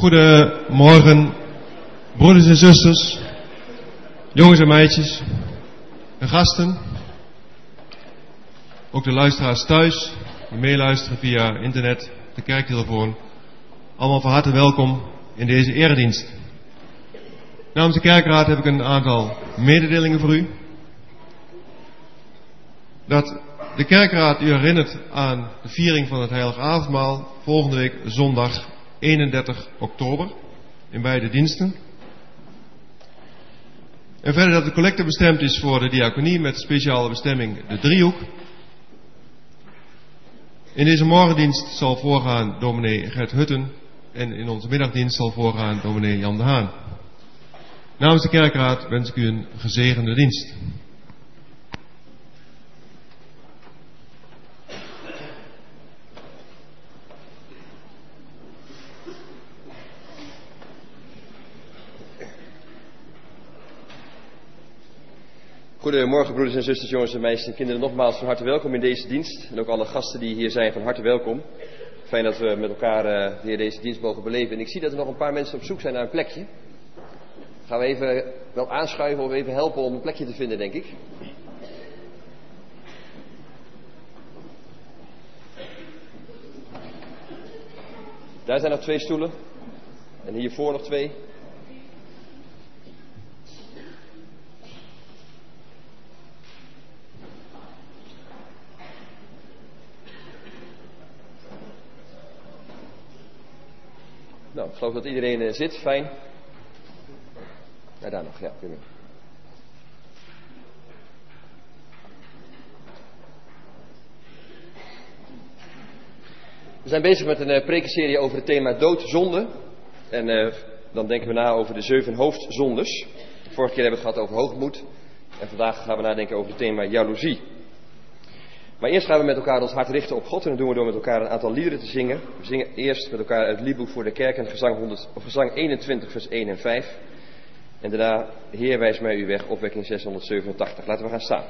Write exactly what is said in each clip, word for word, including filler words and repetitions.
Goedemorgen, broeders en zusters, jongens en meisjes, en gasten. Ook de luisteraars thuis, die meeluisteren via internet, de kerktelefoon. Allemaal van harte welkom in deze eredienst. Namens de kerkraad heb ik een aantal mededelingen voor u. Dat de kerkraad u herinnert aan de viering van het Heilige Avondmaal volgende week zondag eenendertig oktober in beide diensten. En verder dat de collecte bestemd is voor de diaconie met speciale bestemming de driehoek. In deze morgendienst zal voorgaan dominee Gert Hutten en in onze middagdienst zal voorgaan dominee Jan de Haan. Namens de kerkraad wens ik u een gezegende dienst. Goedemorgen broeders en zusters, jongens en meisjes en kinderen. Nogmaals van harte welkom in deze dienst. En ook alle gasten die hier zijn, van harte welkom. Fijn dat we met elkaar uh, weer deze dienst mogen beleven. En ik zie dat er nog een paar mensen op zoek zijn naar een plekje. Gaan we even wel aanschuiven of even helpen om een plekje te vinden, denk ik. Daar zijn nog twee stoelen. En hiervoor nog twee. Nou, ik geloof dat iedereen uh, zit. Fijn. Ja, daar nog. Ja, prima. We zijn bezig met een uh, prekenserie over het thema dood-zonde. En uh, dan denken we na over de zeven hoofdzondes. Vorige keer hebben we het gehad over hoogmoed. En vandaag gaan we nadenken over het thema jaloezie. Maar eerst gaan we met elkaar ons hart richten op God. En dat doen we door met elkaar een aantal liederen te zingen. We zingen eerst met elkaar uit het liedboek voor de kerk en gezang, honderd, of gezang eenentwintig vers één en vijf. En daarna Heer wijs mij uw weg, opwekking zeshonderdzevenentachtig. Laten we gaan staan.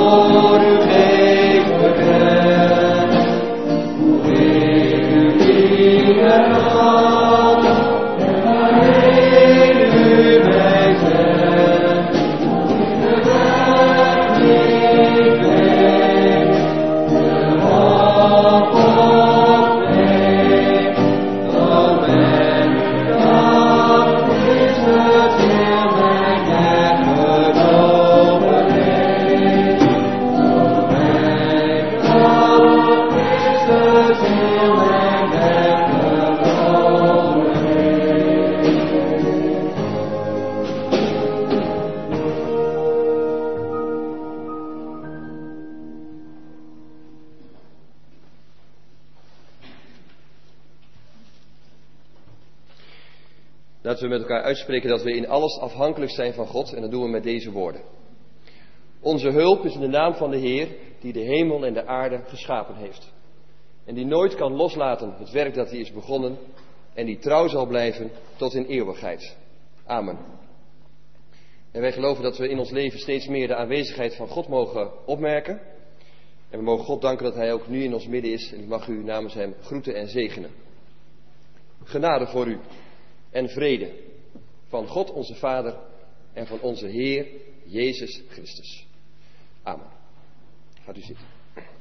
Laten we met elkaar uitspreken dat we in alles afhankelijk zijn van God, en dat doen we met deze woorden. Onze hulp is in de naam van de Heer, die de hemel en de aarde geschapen heeft. En die nooit kan loslaten het werk dat hij is begonnen, en die trouw zal blijven tot in eeuwigheid. Amen. En wij geloven dat we in ons leven steeds meer de aanwezigheid van God mogen opmerken. En we mogen God danken dat hij ook nu in ons midden is, en ik mag u namens hem groeten en zegenen. Genade voor u. En vrede van God onze Vader en van onze Heer Jezus Christus. Amen. Gaat u zitten.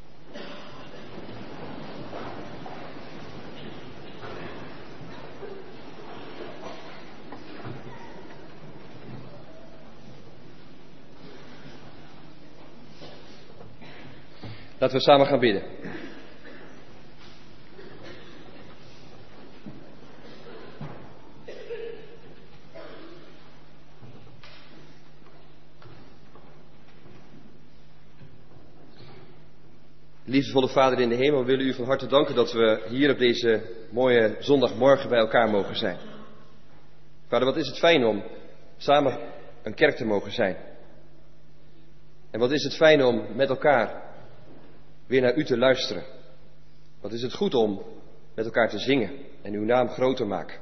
Laten we samen gaan bidden. Liefdevolle Vader in de hemel, we willen u van harte danken dat we hier op deze mooie zondagmorgen bij elkaar mogen zijn. Vader, wat is het fijn om samen een kerk te mogen zijn. En wat is het fijn om met elkaar weer naar u te luisteren. Wat is het goed om met elkaar te zingen en uw naam groot te maken.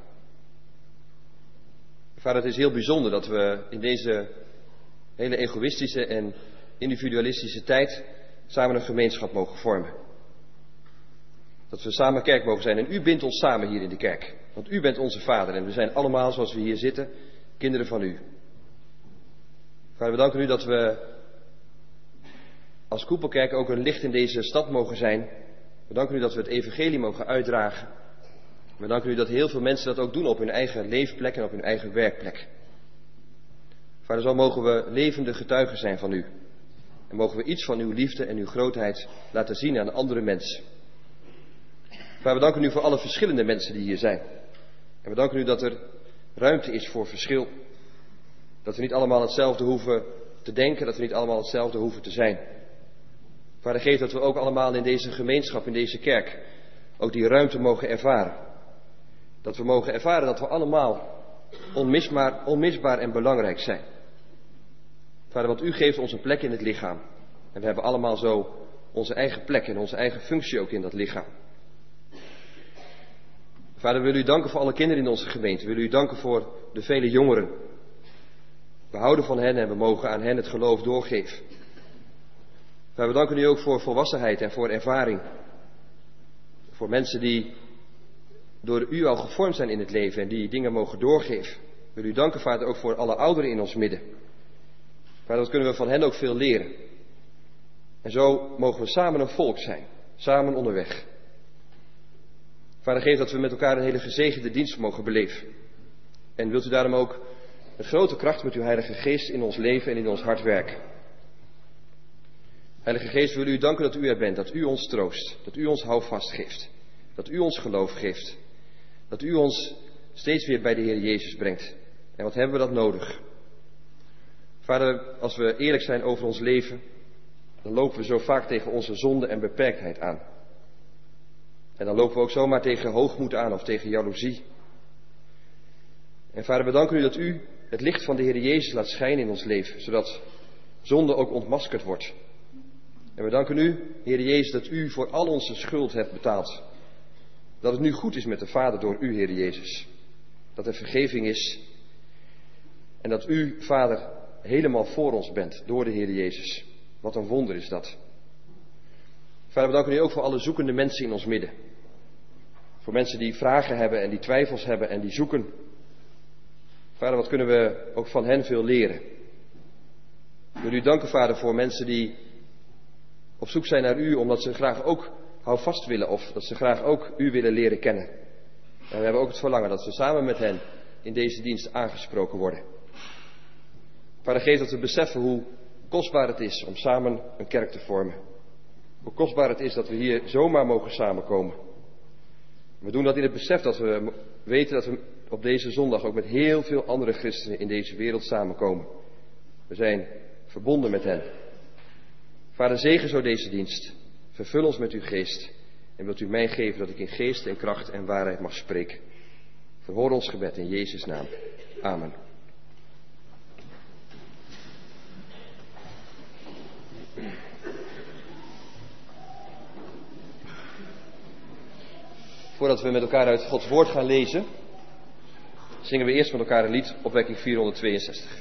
Vader, het is heel bijzonder dat we in deze hele egoïstische en individualistische tijd samen een gemeenschap mogen vormen. Dat we samen kerk mogen zijn. En u bindt ons samen hier in de kerk. Want u bent onze Vader. En we zijn allemaal, zoals we hier zitten, kinderen van u. Vader, we danken u dat we als Koepelkerk ook een licht in deze stad mogen zijn. We danken u dat we het evangelie mogen uitdragen. We danken u dat heel veel mensen dat ook doen op hun eigen leefplek en op hun eigen werkplek. Vader, zo mogen we levende getuigen zijn van u. En mogen we iets van uw liefde en uw grootheid laten zien aan andere mensen. Vader, we danken u voor alle verschillende mensen die hier zijn. En we danken u dat er ruimte is voor verschil. Dat we niet allemaal hetzelfde hoeven te denken, dat we niet allemaal hetzelfde hoeven te zijn. Vader, geef dat we ook allemaal in deze gemeenschap, in deze kerk, ook die ruimte mogen ervaren. Dat we mogen ervaren dat we allemaal onmisbaar, onmisbaar en belangrijk zijn. Vader, want u geeft ons een plek in het lichaam. En we hebben allemaal zo onze eigen plek en onze eigen functie ook in dat lichaam. Vader, we willen u danken voor alle kinderen in onze gemeente. We willen u danken voor de vele jongeren. We houden van hen en we mogen aan hen het geloof doorgeven. Vader, we danken u ook voor volwassenheid en voor ervaring. Voor mensen die door u al gevormd zijn in het leven en die dingen mogen doorgeven. We willen u danken, Vader, ook voor alle ouderen in ons midden. Vader, dat kunnen we van hen ook veel leren. En zo mogen we samen een volk zijn, samen onderweg. Vader, geef dat we met elkaar een hele gezegende dienst mogen beleven. En wilt u daarom ook met grote kracht met uw Heilige Geest in ons leven en in ons hart werken. Heilige Geest, we willen u danken dat u er bent, dat u ons troost, dat u ons houvast geeft, dat u ons geloof geeft, dat u ons steeds weer bij de Heer Jezus brengt. En wat hebben we dat nodig? Vader, als we eerlijk zijn over ons leven, dan lopen we zo vaak tegen onze zonde en beperktheid aan. En dan lopen we ook zomaar tegen hoogmoed aan of tegen jaloezie. En Vader, we danken u dat u het licht van de Heer Jezus laat schijnen in ons leven, zodat zonde ook ontmaskerd wordt. En we danken u, Heer Jezus, dat u voor al onze schuld hebt betaald. Dat het nu goed is met de Vader door u, Heer Jezus. Dat er vergeving is. En dat u, Vader, helemaal voor ons bent door de Heer Jezus. Wat een wonder is dat. Vader, we danken u ook voor alle zoekende mensen in ons midden. Voor mensen die vragen hebben en die twijfels hebben en die zoeken. Vader, wat kunnen we ook van hen veel leren. Ik wil u danken, Vader, voor mensen die op zoek zijn naar u, omdat ze graag ook houvast willen of dat ze graag ook u willen leren kennen. En we hebben ook het verlangen dat we samen met hen in deze dienst aangesproken worden. Vader, geef dat we beseffen hoe kostbaar het is om samen een kerk te vormen. Hoe kostbaar het is dat we hier zomaar mogen samenkomen. We doen dat in het besef dat we weten dat we op deze zondag ook met heel veel andere christenen in deze wereld samenkomen. We zijn verbonden met hen. Vader, zegen zo deze dienst. Vervul ons met uw geest. En wilt u mij geven dat ik in geest en kracht en waarheid mag spreken. Verhoor ons gebed in Jezus' naam. Amen. Voordat we met elkaar uit Gods woord gaan lezen, zingen we eerst met elkaar een lied, opwekking vierhonderdtweeënzestig.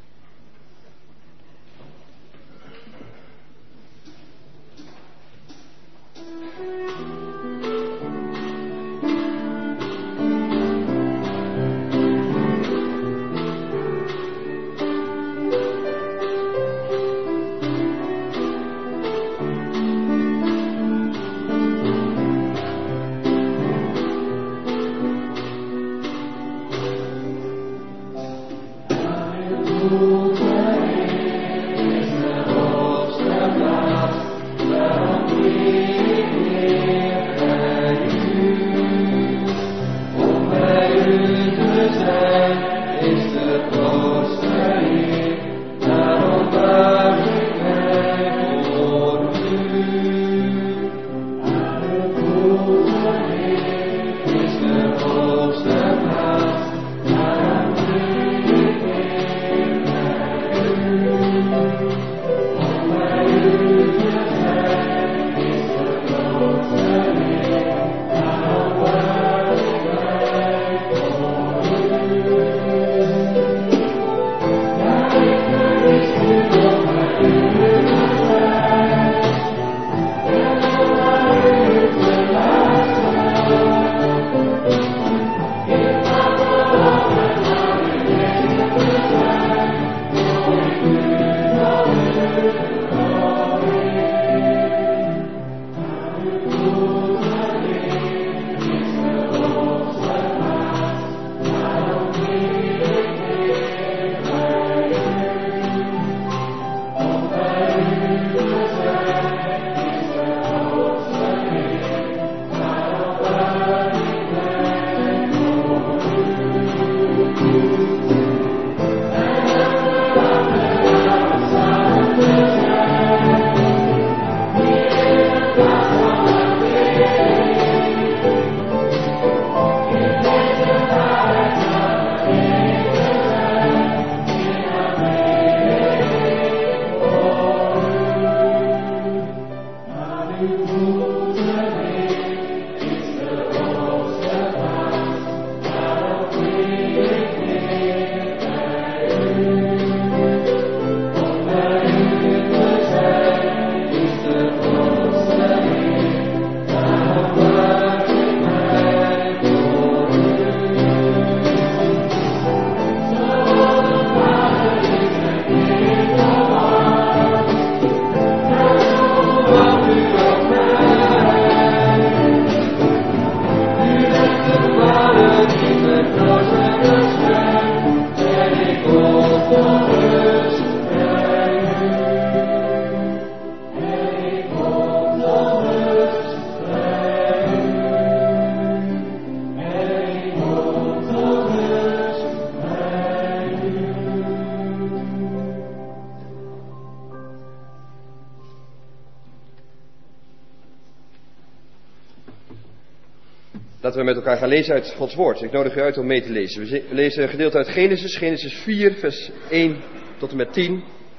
Laten we met elkaar gaan lezen uit Gods woord. Ik nodig u uit om mee te lezen. We lezen een gedeelte uit Genesis, Genesis vier, vers één tot en met tien.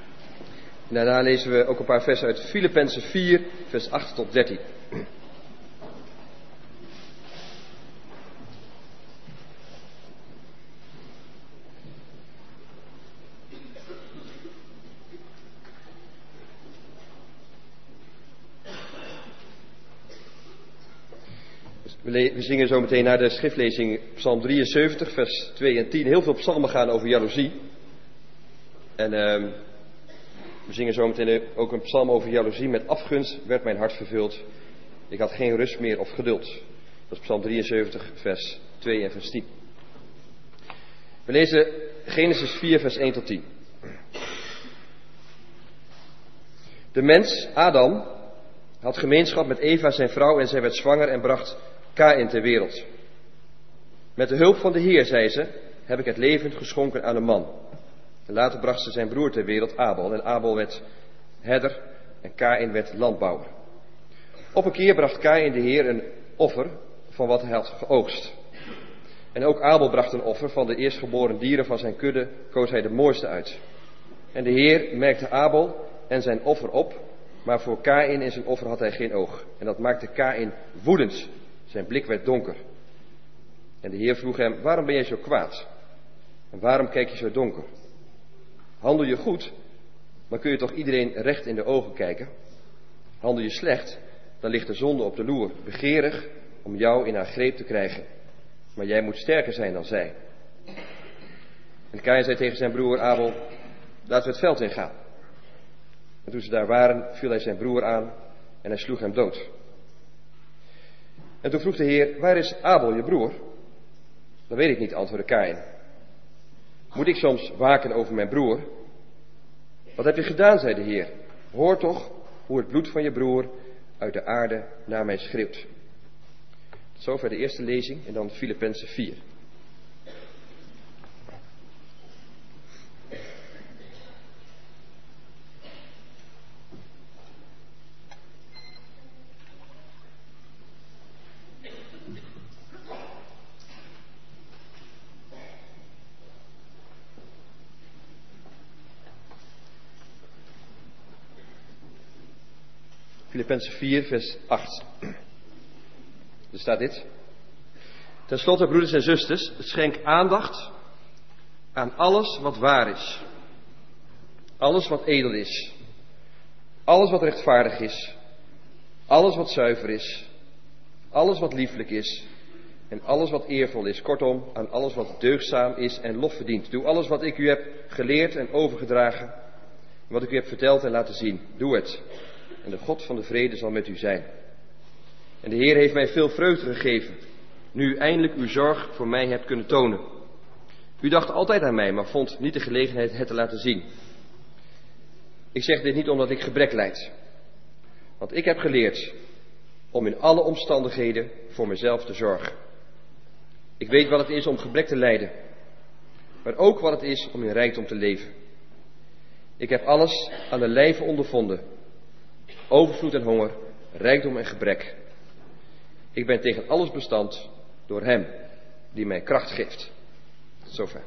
En daarna lezen we ook een paar versen uit Filippenzen vier, vers acht tot dertien. We, le- we zingen zo meteen naar de schriftlezing Psalm drieënzeventig, vers twee en tien. Heel veel psalmen gaan over jaloezie. En uh, we zingen zo meteen ook een psalm over jaloezie. Met afgunst werd mijn hart vervuld. Ik had geen rust meer of geduld. Dat is Psalm drieënzeventig, vers twee en vers tien. We lezen Genesis vier, vers één tot tien. De mens, Adam, had gemeenschap met Eva, zijn vrouw, en zij werd zwanger en bracht Kaïn ter wereld. Met de hulp van de Heer, zei ze, heb ik het leven geschonken aan een man. En later bracht ze zijn broer ter wereld, Abel. En Abel werd herder en Kaïn werd landbouwer. Op een keer bracht Kaïn de Heer een offer van wat hij had geoogst. En ook Abel bracht een offer. Van de eerstgeboren dieren van zijn kudde koos hij de mooiste uit. En de Heer merkte Abel en zijn offer op, maar voor Kaïn in zijn offer had hij geen oog. En dat maakte Kaïn woedend. Zijn blik werd donker. En de Heer vroeg hem, waarom ben jij zo kwaad? En waarom kijk je zo donker? Handel je goed, dan kun je toch iedereen recht in de ogen kijken. Handel je slecht, dan ligt de zonde op de loer, begeerig om jou in haar greep te krijgen. Maar jij moet sterker zijn dan zij. En Kaïn zei tegen zijn broer Abel, laten we het veld ingaan. En toen ze daar waren, viel hij zijn broer aan en hij sloeg hem dood. En toen vroeg de Heer, waar is Abel, je broer? Dat weet ik niet, antwoordde Kaïn. Moet ik soms waken over mijn broer? Wat heb je gedaan, zei de Heer. Hoor toch hoe het bloed van je broer uit de aarde naar mij schreeuwt. Tot zover de eerste lezing en dan Filippenzen vier. Filippenzen vier, vers acht. Er staat dit. Ten slotte, broeders en zusters, schenk aandacht aan alles wat waar is. Alles wat edel is. Alles wat rechtvaardig is. Alles wat zuiver is. Alles wat lieflijk is. En alles wat eervol is. Kortom, aan alles wat deugdzaam is en lof verdient. Doe alles wat ik u heb geleerd en overgedragen. Wat ik u heb verteld en laten zien. Doe het. En de God van de vrede zal met u zijn. En de Heer heeft mij veel vreugde gegeven, nu u eindelijk uw zorg voor mij hebt kunnen tonen. U dacht altijd aan mij, maar vond niet de gelegenheid het te laten zien. Ik zeg dit niet omdat ik gebrek lijd. Want ik heb geleerd om in alle omstandigheden voor mezelf te zorgen. Ik weet wat het is om gebrek te lijden, maar ook wat het is om in rijkdom te leven. Ik heb alles aan de lijve ondervonden. Overvloed en honger, rijkdom en gebrek. Ik ben tegen alles bestand door Hem die mij kracht geeft. Tot zover.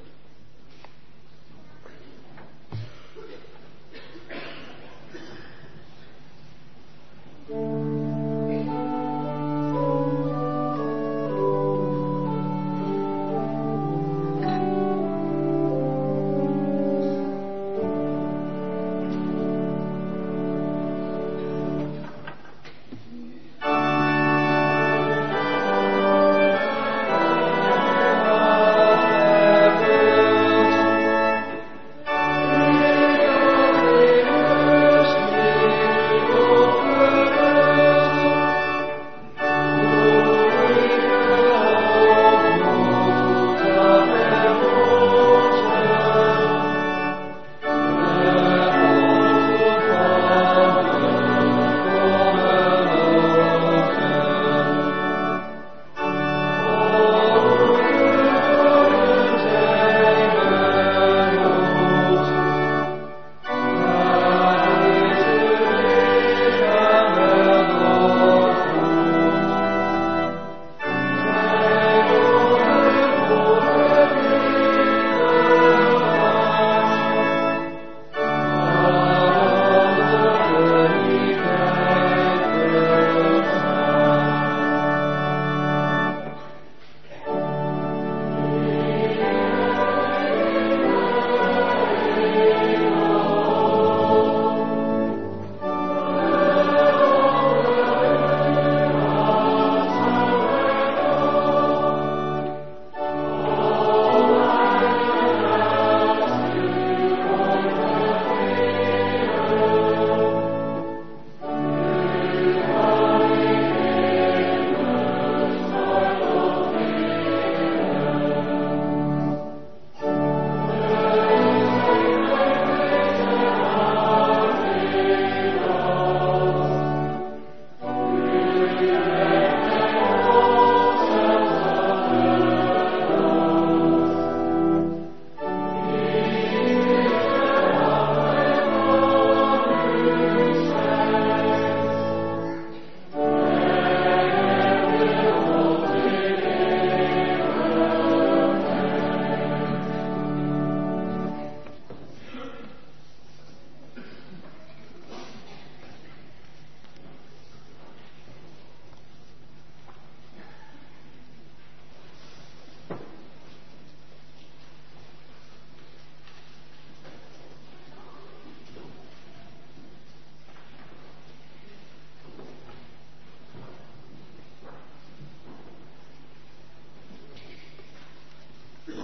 Amen.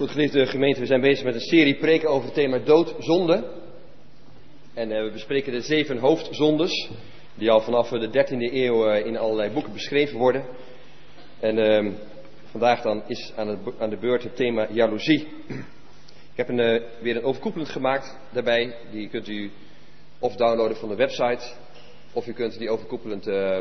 Goed, geliefde gemeente, we zijn bezig met een serie preken over het thema dood, zonde. En uh, we bespreken de zeven hoofdzondes, die al vanaf de dertiende eeuw uh, in allerlei boeken beschreven worden. En uh, vandaag dan is aan, het, aan de beurt het thema jaloezie. Ik heb een, uh, weer een overkoepelend gemaakt daarbij, die kunt u of downloaden van de website, of u kunt die overkoepelend uh,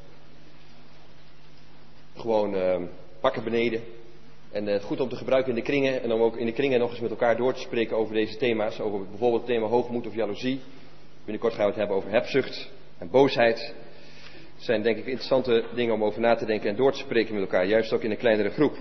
gewoon uh, pakken beneden. En uh, goed om te gebruiken in de kringen en om ook in de kringen nog eens met elkaar door te spreken over deze thema's. Over bijvoorbeeld het thema hoogmoed of jaloezie. Binnenkort gaan we het hebben over hebzucht en boosheid. Het zijn denk ik interessante dingen om over na te denken en door te spreken met elkaar. Juist ook in een kleinere groep.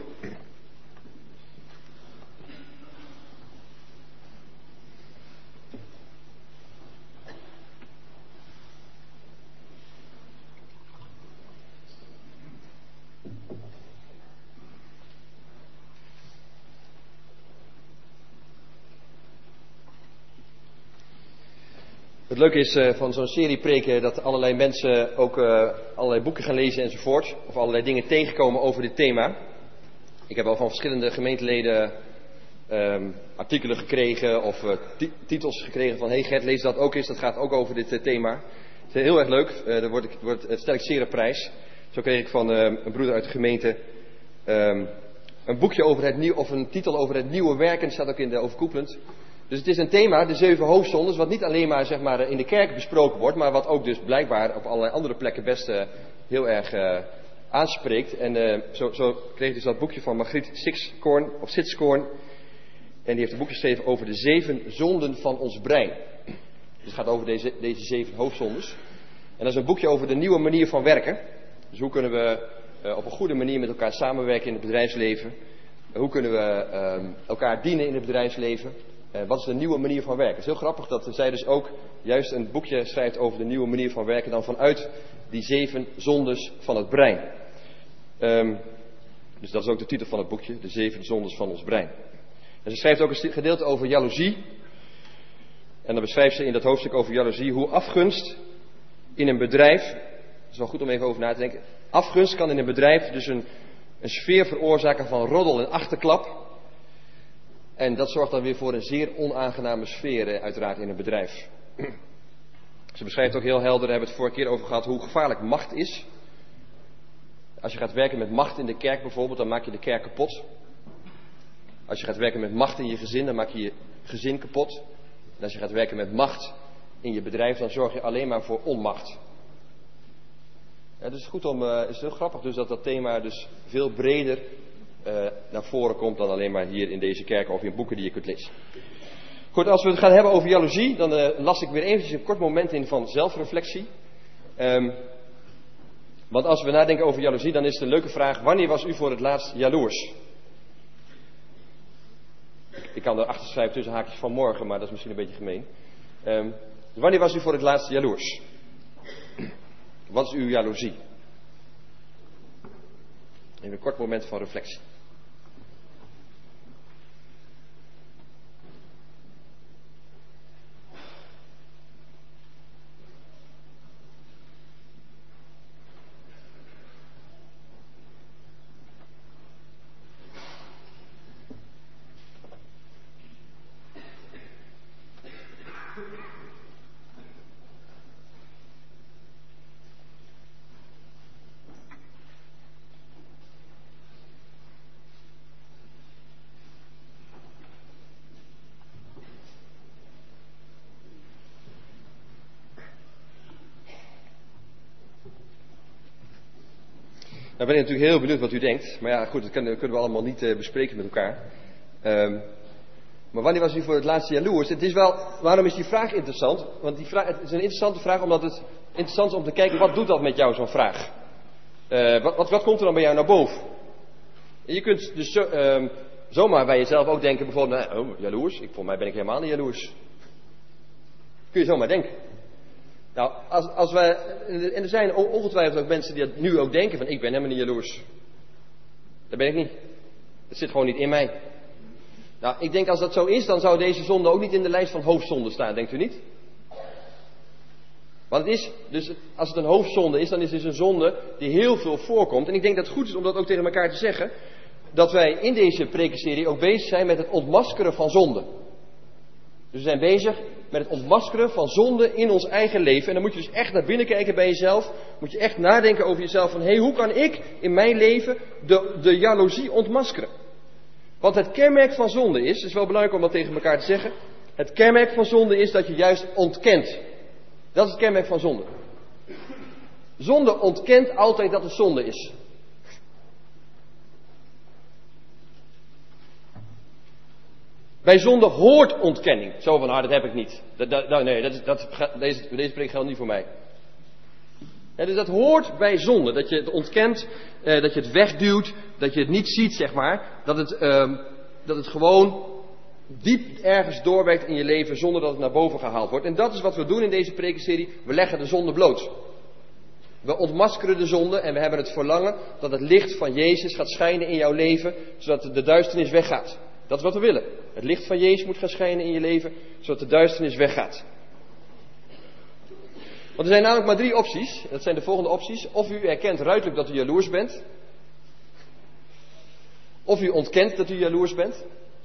Het leuke is uh, van zo'n serie preken dat allerlei mensen ook uh, allerlei boeken gaan lezen enzovoort. Of allerlei dingen tegenkomen over dit thema. Ik heb al van verschillende gemeenteleden um, artikelen gekregen of uh, titels gekregen van hey Gert, lees dat ook eens, dat gaat ook over dit uh, thema. Het is heel erg leuk, uh, daar wordt, wordt, het stel ik zeer op prijs. Zo kreeg ik van uh, een broeder uit de gemeente um, een boekje over het nieuw, of een titel over het nieuwe werken, staat ook in de overkoepelend. Dus het is een thema, de zeven hoofdzondes, wat niet alleen maar, zeg maar in de kerk besproken wordt, maar wat ook dus blijkbaar op allerlei andere plekken best uh, heel erg uh, aanspreekt. En uh, zo, zo kreeg ik dus dat boekje van Margriet Sixkorn, of Sitskoorn. En die heeft een boek geschreven over de zeven zonden van ons brein. Dus het gaat over deze, deze zeven hoofdzondes. En dat is een boekje over de nieuwe manier van werken. Dus hoe kunnen we uh, op een goede manier met elkaar samenwerken in het bedrijfsleven. Uh, hoe kunnen we uh, elkaar dienen in het bedrijfsleven. Uh, wat is de nieuwe manier van werken? Het is heel grappig dat zij dus ook juist een boekje schrijft over de nieuwe manier van werken. Dan vanuit die zeven zondes van het brein. Um, dus dat is ook de titel van het boekje. De zeven zondes van ons brein. En ze schrijft ook een gedeelte over jaloezie. En dan beschrijft ze in dat hoofdstuk over jaloezie hoe afgunst in een bedrijf. Het is wel goed om even over na te denken. Afgunst kan in een bedrijf dus een, een sfeer veroorzaken van roddel en achterklap. En dat zorgt dan weer voor een zeer onaangename sfeer uiteraard in een bedrijf. Ze beschrijft ook heel helder, daar hebben we het vorige keer over gehad, hoe gevaarlijk macht is. Als je gaat werken met macht in de kerk bijvoorbeeld, dan maak je de kerk kapot. Als je gaat werken met macht in je gezin, dan maak je je gezin kapot. En als je gaat werken met macht in je bedrijf, dan zorg je alleen maar voor onmacht. Ja, het is goed om, uh, het is heel grappig dus dat dat thema dus veel breder Uh, naar voren komt dan alleen maar hier in deze kerk of in boeken die je kunt lezen. Goed, als we het gaan hebben over jaloezie, dan uh, las ik weer eventjes een kort moment in van zelfreflectie. Um, want als we nadenken over jaloezie, dan is het een leuke vraag: wanneer was u voor het laatst jaloers? Ik, ik kan erachter schrijven tussen haakjes van morgen, maar dat is misschien een beetje gemeen. Um, wanneer was u voor het laatst jaloers? Wat is uw jaloezie? Even een kort moment van reflectie. Nou ben ik natuurlijk heel benieuwd wat u denkt. Maar ja, goed, dat kunnen, kunnen we allemaal niet uh, bespreken met elkaar. Um, maar wanneer was u voor het laatste jaloers? Het is wel, waarom is die vraag interessant? Want die vraag, het is een interessante vraag omdat het interessant is om te kijken, wat doet dat met jou, zo'n vraag? Uh, wat, wat, wat komt er dan bij jou naar boven? En je kunt dus zo, um, zomaar bij jezelf ook denken, bijvoorbeeld, nou, oh, jaloers? Ik, voor mij ben ik helemaal niet jaloers. Kun je zomaar denken. Nou, als, als wij, en er zijn ongetwijfeld ook mensen die dat nu ook denken van ik ben helemaal niet jaloers. Dat ben ik niet. Dat zit gewoon niet in mij. Nou, ik denk als dat zo is, dan zou deze zonde ook niet in de lijst van hoofdzonden staan, denkt u niet? Want het is, dus als het een hoofdzonde is, dan is het dus een zonde die heel veel voorkomt. En ik denk dat het goed is om dat ook tegen elkaar te zeggen. dat wij in deze prekenserie ook bezig zijn met het ontmaskeren van zonde. Dus we zijn bezig met het ontmaskeren van zonde in ons eigen leven. En dan moet je dus echt naar binnen kijken bij jezelf. Moet je echt nadenken over jezelf van, hé, hey, hoe kan ik in mijn leven de, de jaloezie ontmaskeren? Want het kenmerk van zonde is, het is wel belangrijk om dat tegen elkaar te zeggen. Het kenmerk van zonde is dat je juist ontkent. Dat is het kenmerk van zonde. Zonde ontkent altijd dat het zonde is. Bij zonde hoort ontkenning. Zo van, ah, dat heb ik niet. Dat, dat, nee, dat, dat, deze, deze preek geldt niet voor mij. Ja, dus dat hoort bij zonde. Dat je het ontkent, eh, dat je het wegduwt, dat je het niet ziet, zeg maar. Dat het, eh, dat het gewoon diep ergens doorwerkt in je leven zonder dat het naar boven gehaald wordt. En dat is wat we doen in deze prekenserie. We leggen de zonde bloot. We ontmaskeren de zonde en we hebben het verlangen dat het licht van Jezus gaat schijnen in jouw leven, zodat de duisternis weggaat. Dat is wat we willen. Het licht van Jezus moet gaan schijnen in je leven, zodat de duisternis weggaat. Want er zijn namelijk maar drie opties. Dat zijn de volgende opties. Of u erkent ruiterlijk dat u jaloers bent. Of u ontkent dat u jaloers bent.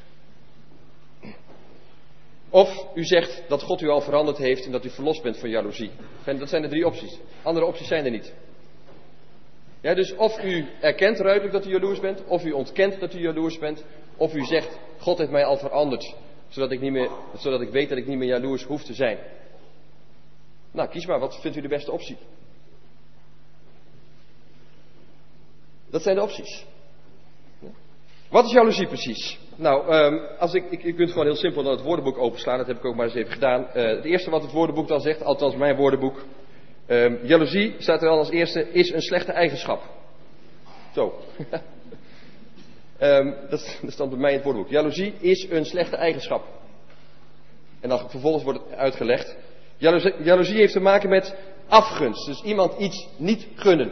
Of u zegt dat God u al veranderd heeft en dat u verlost bent van jaloezie. Dat zijn de drie opties. Andere opties zijn er niet. Ja, dus of u erkent ruiterlijk dat u jaloers bent, of u ontkent dat u jaloers bent, of u zegt, God heeft mij al veranderd, zodat ik, niet meer, zodat ik weet dat ik niet meer jaloers hoef te zijn. Nou, kies maar, wat vindt u de beste optie? Dat zijn de opties. Wat is jaloezie precies? Nou, um, als ik, ik, je kunt gewoon heel simpel naar het woordenboek openslaan, dat heb ik ook maar eens even gedaan. Uh, het eerste wat het woordenboek dan zegt, althans mijn woordenboek, um, jaloezie, staat er al als eerste, is een slechte eigenschap. Zo. um, dat, dat staat bij mij in het woordenboek. Jaloezie is een slechte eigenschap. En dan vervolgens wordt het uitgelegd. Jaloezie, jaloezie heeft te maken met afgunst, dus iemand iets niet gunnen.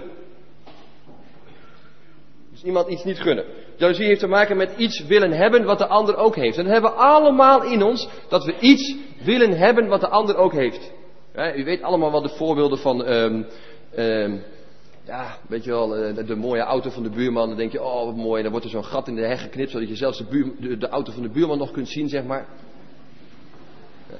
Dus iemand iets niet gunnen. Jaloezie heeft te maken met iets willen hebben wat de ander ook heeft. En dat hebben we allemaal in ons, dat we iets willen hebben wat de ander ook heeft. Ja, u weet allemaal wel de voorbeelden van, um, um, ja, weet je wel, de, de mooie auto van de buurman. Dan denk je, oh wat mooi, dan wordt er zo'n gat in de heg geknipt, zodat je zelfs de, buur, de, de auto van de buurman nog kunt zien, zeg maar. Ja.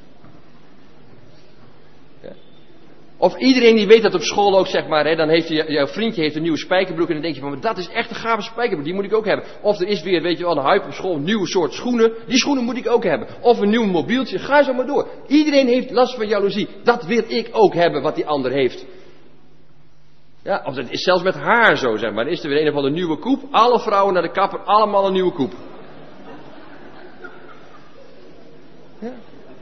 Ja. Of iedereen die weet dat op school ook, zeg maar, hè, dan heeft je, jouw vriendje heeft een nieuwe spijkerbroek en dan denk je van, maar dat is echt een gave spijkerbroek, die moet ik ook hebben. Of er is weer, weet je wel, een hype op school, een nieuwe soort schoenen, die schoenen moet ik ook hebben. Of een nieuw mobieltje, ga zo maar door. Iedereen heeft last van jaloezie, dat wil ik ook hebben wat die ander heeft. Ja, of dat is zelfs met haar zo, zeg maar. Dan is er weer een of andere nieuwe koep, alle vrouwen naar de kapper, allemaal een nieuwe koep. Ja.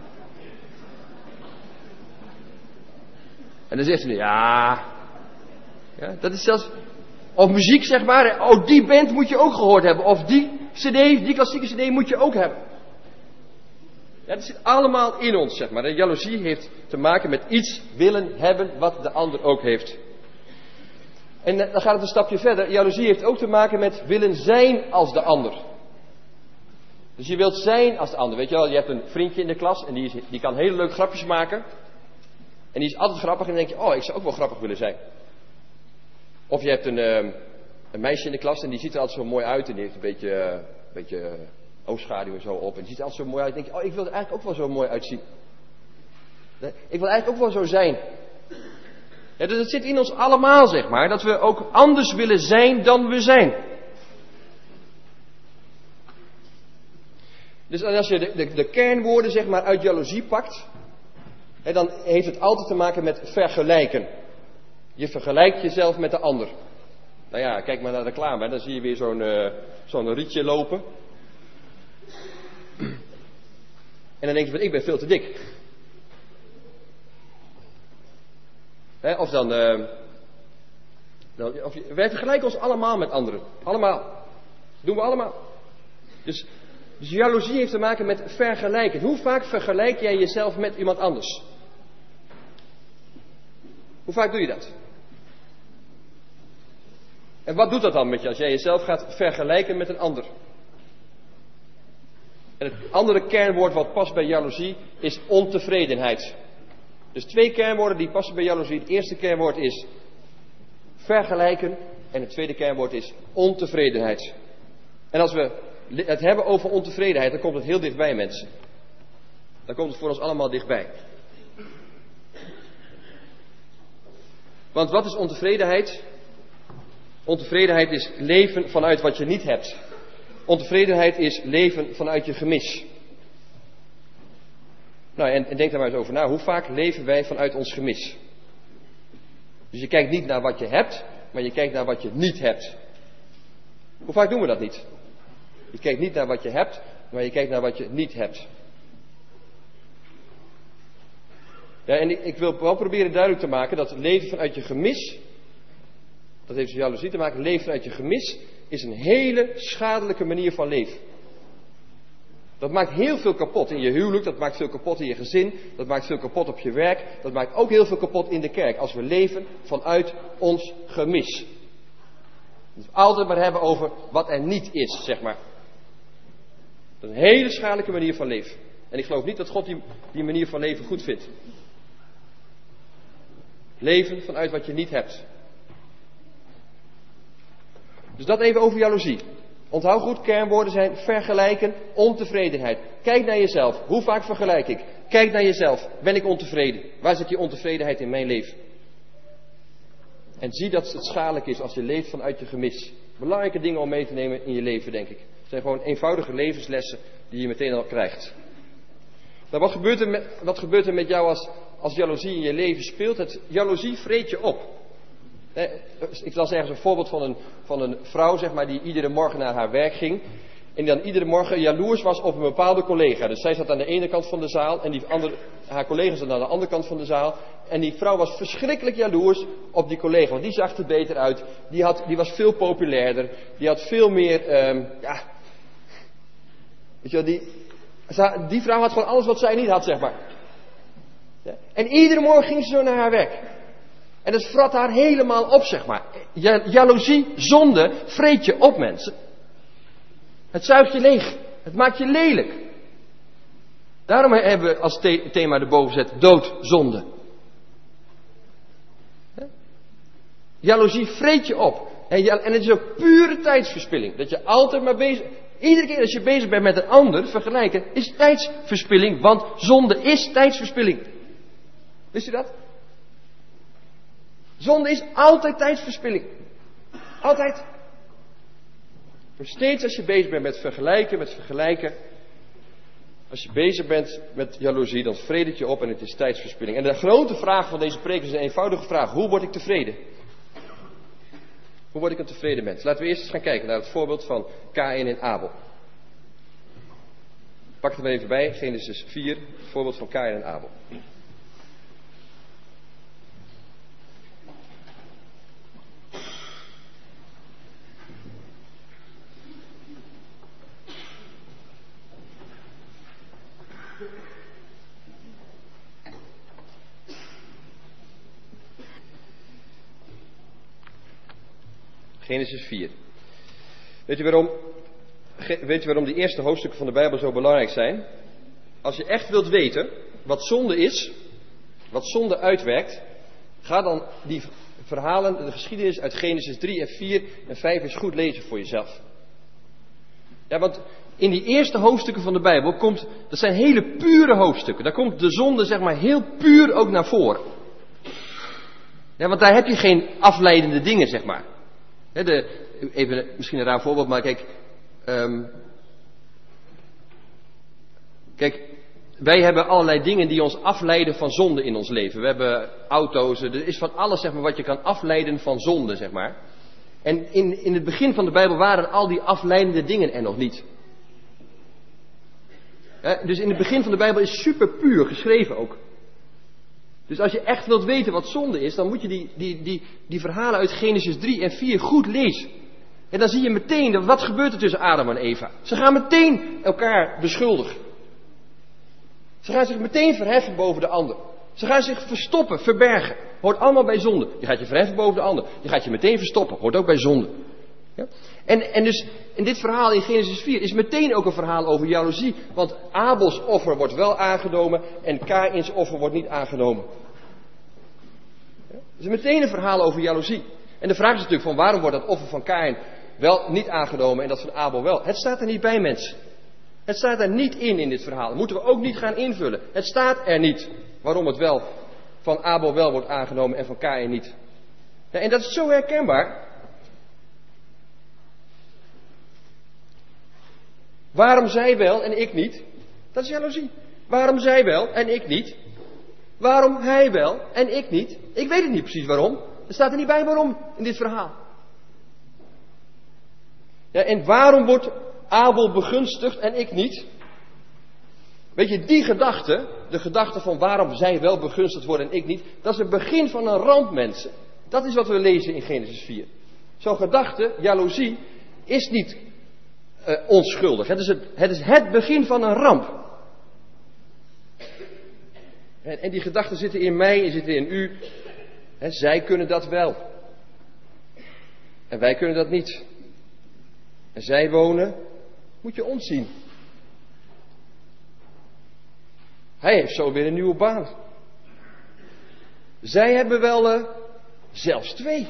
En dan zegt ze, ja, ja, dat is zelfs, of muziek zeg maar, oh die band moet je ook gehoord hebben, of die cd, die klassieke cd moet je ook hebben. Ja, dat zit allemaal in ons, zeg maar. De jaloezie heeft te maken met iets willen hebben wat de ander ook heeft. En dan gaat het een stapje verder. Jaloezie heeft ook te maken met willen zijn als de ander. Dus je wilt zijn als de ander. Weet je wel, je hebt een vriendje in de klas en die, is, die kan hele leuke grapjes maken. En die is altijd grappig en dan denk je, oh, ik zou ook wel grappig willen zijn. Of je hebt een, uh, een meisje in de klas en die ziet er altijd zo mooi uit. En die heeft een beetje, uh, een beetje uh, oogschaduw en zo op. En die ziet er altijd zo mooi uit. En denk je, oh, ik wil er eigenlijk ook wel zo mooi uitzien. Ik wil eigenlijk ook wel zo zijn. Ja, dus het zit in ons allemaal, zeg maar. Dat we ook anders willen zijn dan we zijn. Dus als je de, de, de kernwoorden, zeg maar, uit jaloezie pakt. Hè, dan heeft het altijd te maken met vergelijken. Je vergelijkt jezelf met de ander. Nou ja, kijk maar naar de reclame. Hè. Dan zie je weer zo'n, uh, zo'n rietje lopen. En dan denk je van, ik ben veel te dik. Hè, of dan, uh, dan of je, wij vergelijken ons allemaal met anderen. Allemaal. Dat doen we allemaal. Dus, dus jaloezie heeft te maken met vergelijken. Hoe vaak vergelijk jij jezelf met iemand anders? Hoe vaak doe je dat? En wat doet dat dan met je als jij jezelf gaat vergelijken met een ander? En het andere kernwoord wat past bij jaloezie is ontevredenheid. Dus twee kernwoorden die passen bij jaloezie. Het eerste kernwoord is vergelijken en het tweede kernwoord is ontevredenheid. En als we het hebben over ontevredenheid, dan komt het heel dichtbij, mensen. Dan komt het voor ons allemaal dichtbij. Want wat is ontevredenheid? Ontevredenheid is leven vanuit wat je niet hebt. Ontevredenheid is leven vanuit je gemis. Nou, en, en denk daar maar eens over na. Hoe vaak leven wij vanuit ons gemis? Dus je kijkt niet naar wat je hebt, maar je kijkt naar wat je niet hebt. Hoe vaak doen we dat niet? Je kijkt niet naar wat je hebt, maar je kijkt naar wat je niet hebt. Ja, en ik, ik wil wel proberen duidelijk te maken dat leven vanuit je gemis, dat heeft met jaloezie te maken, leven vanuit je gemis is een hele schadelijke manier van leven. Dat maakt heel veel kapot in je huwelijk, dat maakt veel kapot in je gezin, dat maakt veel kapot op je werk, dat maakt ook heel veel kapot in de kerk als we leven vanuit ons gemis. Dus altijd maar hebben over wat er niet is, zeg maar. Dat is een hele schadelijke manier van leven. En ik geloof niet dat God die, die manier van leven goed vindt. Leven vanuit wat je niet hebt. Dus dat even over jaloezie. Onthoud goed, kernwoorden zijn vergelijken, ontevredenheid. Kijk naar jezelf. Hoe vaak vergelijk ik? Kijk naar jezelf. Ben ik ontevreden? Waar zit die ontevredenheid in mijn leven? En zie dat het schadelijk is als je leeft vanuit je gemis. Belangrijke dingen om mee te nemen in je leven, denk ik. Het zijn gewoon eenvoudige levenslessen die je meteen al krijgt. Nou, wat gebeurt er met, wat gebeurt er met jou als, als jaloezie in je leven speelt? Het, jaloezie vreet je op. Ik las ergens een voorbeeld van een, van een vrouw, zeg maar, die iedere morgen naar haar werk ging. En die dan iedere morgen jaloers was op een bepaalde collega. Dus zij zat aan de ene kant van de zaal en die andere, haar collega zat aan de andere kant van de zaal. En die vrouw was verschrikkelijk jaloers op die collega, want die zag er beter uit. Die, had, die was veel populairder. Die had veel meer, um, ja... Weet je wel, die, die vrouw had gewoon alles wat zij niet had, zeg maar. Ja. En iedere morgen ging ze zo naar haar werk. En het vrat haar helemaal op, zeg maar. Ja, jaloezie, zonde, vreet je op, mensen. Het zuigt je leeg. Het maakt je lelijk. Daarom hebben we als the- thema erboven gezet, doodzonde. Ja? Jaloezie vreet je op. En, ja, en het is ook pure tijdsverspilling. Dat je altijd maar bezig... Iedere keer als je bezig bent met een ander, vergelijken, is tijdsverspilling. Want zonde is tijdsverspilling. Wist je dat? Zonde is altijd tijdsverspilling. Altijd. Maar steeds als je bezig bent met vergelijken, met vergelijken. Als je bezig bent met jaloezie, dan vreet het je op en het is tijdsverspilling. En de grote vraag van deze preek is een eenvoudige vraag. Hoe word ik tevreden? Hoe word ik een tevreden mens? Laten we eerst eens gaan kijken naar het voorbeeld van Kaïn en Abel. Pak het er even bij, Genesis vier, het voorbeeld van Kaïn en Abel. Genesis vier. Weet u waarom, weet u waarom die eerste hoofdstukken van de Bijbel zo belangrijk zijn? Als je echt wilt weten wat zonde is, wat zonde uitwerkt, ga dan die verhalen, de geschiedenis uit Genesis drie en vier en vijf eens goed lezen voor jezelf. Ja, want in die eerste hoofdstukken van de Bijbel komt, dat zijn hele pure hoofdstukken. Daar komt de zonde, zeg maar, heel puur ook naar voren. Ja, want daar heb je geen afleidende dingen, zeg maar. He, de, even misschien een raar voorbeeld, maar kijk, um, kijk, wij hebben allerlei dingen die ons afleiden van zonde in ons leven. We hebben auto's, er is van alles, zeg maar, wat je kan afleiden van zonde, zeg maar. En in, in het begin van de Bijbel waren al die afleidende dingen er nog niet. He, dus in het begin van de Bijbel is super puur geschreven ook. Dus als je echt wilt weten wat zonde is, dan moet je die, die, die, die verhalen uit Genesis drie en vier goed lezen. En dan zie je meteen, wat gebeurt er tussen Adam en Eva? Ze gaan meteen elkaar beschuldigen. Ze gaan zich meteen verheffen boven de ander. Ze gaan zich verstoppen, verbergen. Hoort allemaal bij zonde. Je gaat je verheffen boven de ander. Je gaat je meteen verstoppen. Hoort ook bij zonde. Ja? En, en dus in dit verhaal in Genesis vier is meteen ook een verhaal over jaloezie. Want Abels offer wordt wel aangenomen en Kaïns offer wordt niet aangenomen. Ja? Het is meteen een verhaal over jaloezie. En de vraag is natuurlijk van waarom wordt dat offer van Kaïn wel niet aangenomen en dat van Abel wel. Het staat er niet bij, mensen. Het staat er niet in in dit verhaal. Dat moeten we ook niet gaan invullen. Het staat er niet waarom het wel van Abel wel wordt aangenomen en van Kaïn niet. Ja, en dat is zo herkenbaar. Waarom zij wel en ik niet? Dat is jaloezie. Waarom zij wel en ik niet? Waarom hij wel en ik niet? Ik weet het niet precies waarom. Er staat er niet bij waarom in dit verhaal. Ja, en waarom wordt Abel begunstigd en ik niet? Weet je, die gedachte, de gedachte van waarom zij wel begunstigd worden en ik niet, dat is het begin van een ramp, mensen. Dat is wat we lezen in Genesis vier. Zo'n gedachte, jaloezie, is niet uh, onschuldig. Het is het, het is het begin van een ramp. En, en die gedachten zitten in mij en zitten in u. He, zij kunnen dat wel. En wij kunnen dat niet. En zij wonen, moet je ons zien. Hij heeft zo weer een nieuwe baan. Zij hebben wel uh, zelfs twee.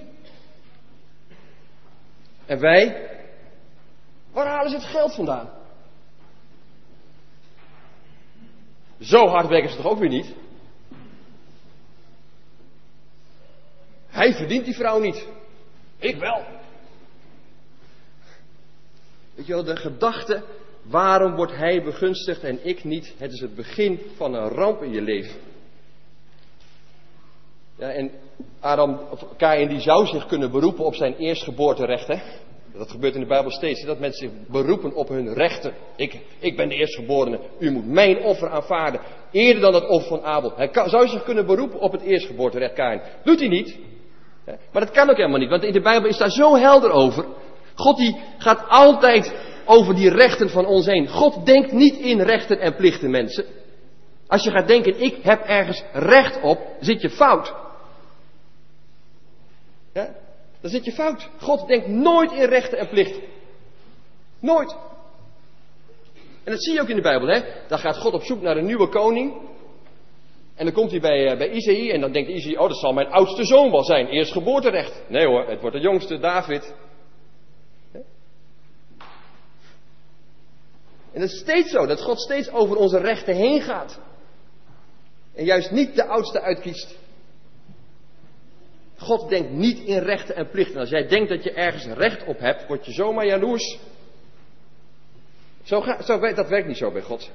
En wij, waar halen ze het geld vandaan? Zo hard werken ze toch ook weer niet? Hij verdient die vrouw niet. Ik wel. Weet je wel, de gedachte, waarom wordt hij begunstigd en ik niet? Het is het begin van een ramp in je leven. Ja, en Adam, of Kaïn, die zou zich kunnen beroepen op zijn eerstgeboorterecht, hè? Dat gebeurt in de Bijbel steeds, dat mensen zich beroepen op hun rechten. Ik, ik ben de eerstgeborene, u moet mijn offer aanvaarden, eerder dan het offer van Abel. Hij kan, zou zich kunnen beroepen op het eerstgeboorterecht, Kaïn. Doet hij niet. Maar dat kan ook helemaal niet, want in de Bijbel is daar zo helder over. God die gaat altijd over die rechten van ons heen. God denkt niet in rechten en plichten, mensen. Als je gaat denken, ik heb ergens recht op, zit je fout. Ja? Dan zit je fout. God denkt nooit in rechten en plichten. Nooit. En dat zie je ook in de Bijbel, hè. Dan gaat God op zoek naar een nieuwe koning. En dan komt hij bij, uh, bij Isaïe en dan denkt Isaïe, oh, dat zal mijn oudste zoon wel zijn. Eerstgeboorterecht. Nee hoor, het wordt de jongste, David. En het is steeds zo, dat God steeds over onze rechten heen gaat. En juist niet de oudste uitkiest. God denkt niet in rechten en plichten. Als jij denkt dat je ergens recht op hebt, word je zomaar jaloers. Zo ga, zo, dat werkt niet zo bij God.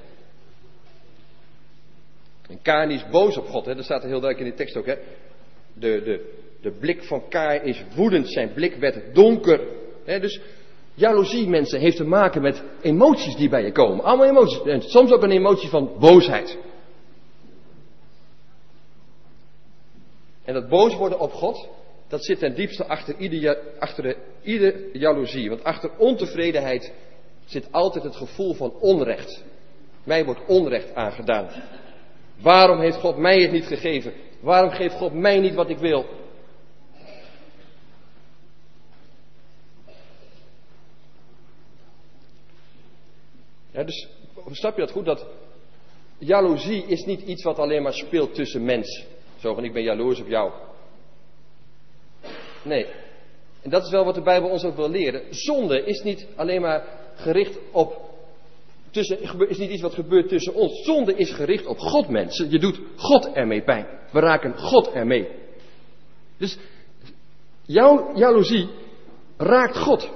En Kaïn is boos op God, hè? Dat staat er heel duidelijk in de tekst ook. Hè? De, de, de blik van Kaïn is woedend, zijn blik werd donker. Hè? Dus jaloezie, mensen, heeft te maken met emoties die bij je komen. Allemaal emoties. En soms ook een emotie van boosheid. En dat boos worden op God, dat zit ten diepste achter ieder, achter de, ieder jaloezie. Want achter ontevredenheid zit altijd het gevoel van onrecht. Mij wordt onrecht aangedaan. Waarom heeft God mij het niet gegeven? Waarom geeft God mij niet wat ik wil? Ja, dus snap je dat goed? Dat jaloezie is niet iets wat alleen maar speelt tussen mensen. Zo van, ik ben jaloers op jou. Nee. En dat is wel wat de Bijbel ons ook wil leren. Zonde is niet alleen maar gericht op... Tussen, is niet iets wat gebeurt tussen ons. Zonde is gericht op God, mensen. Je doet God ermee pijn. We raken God ermee. Dus jouw jaloezie raakt God.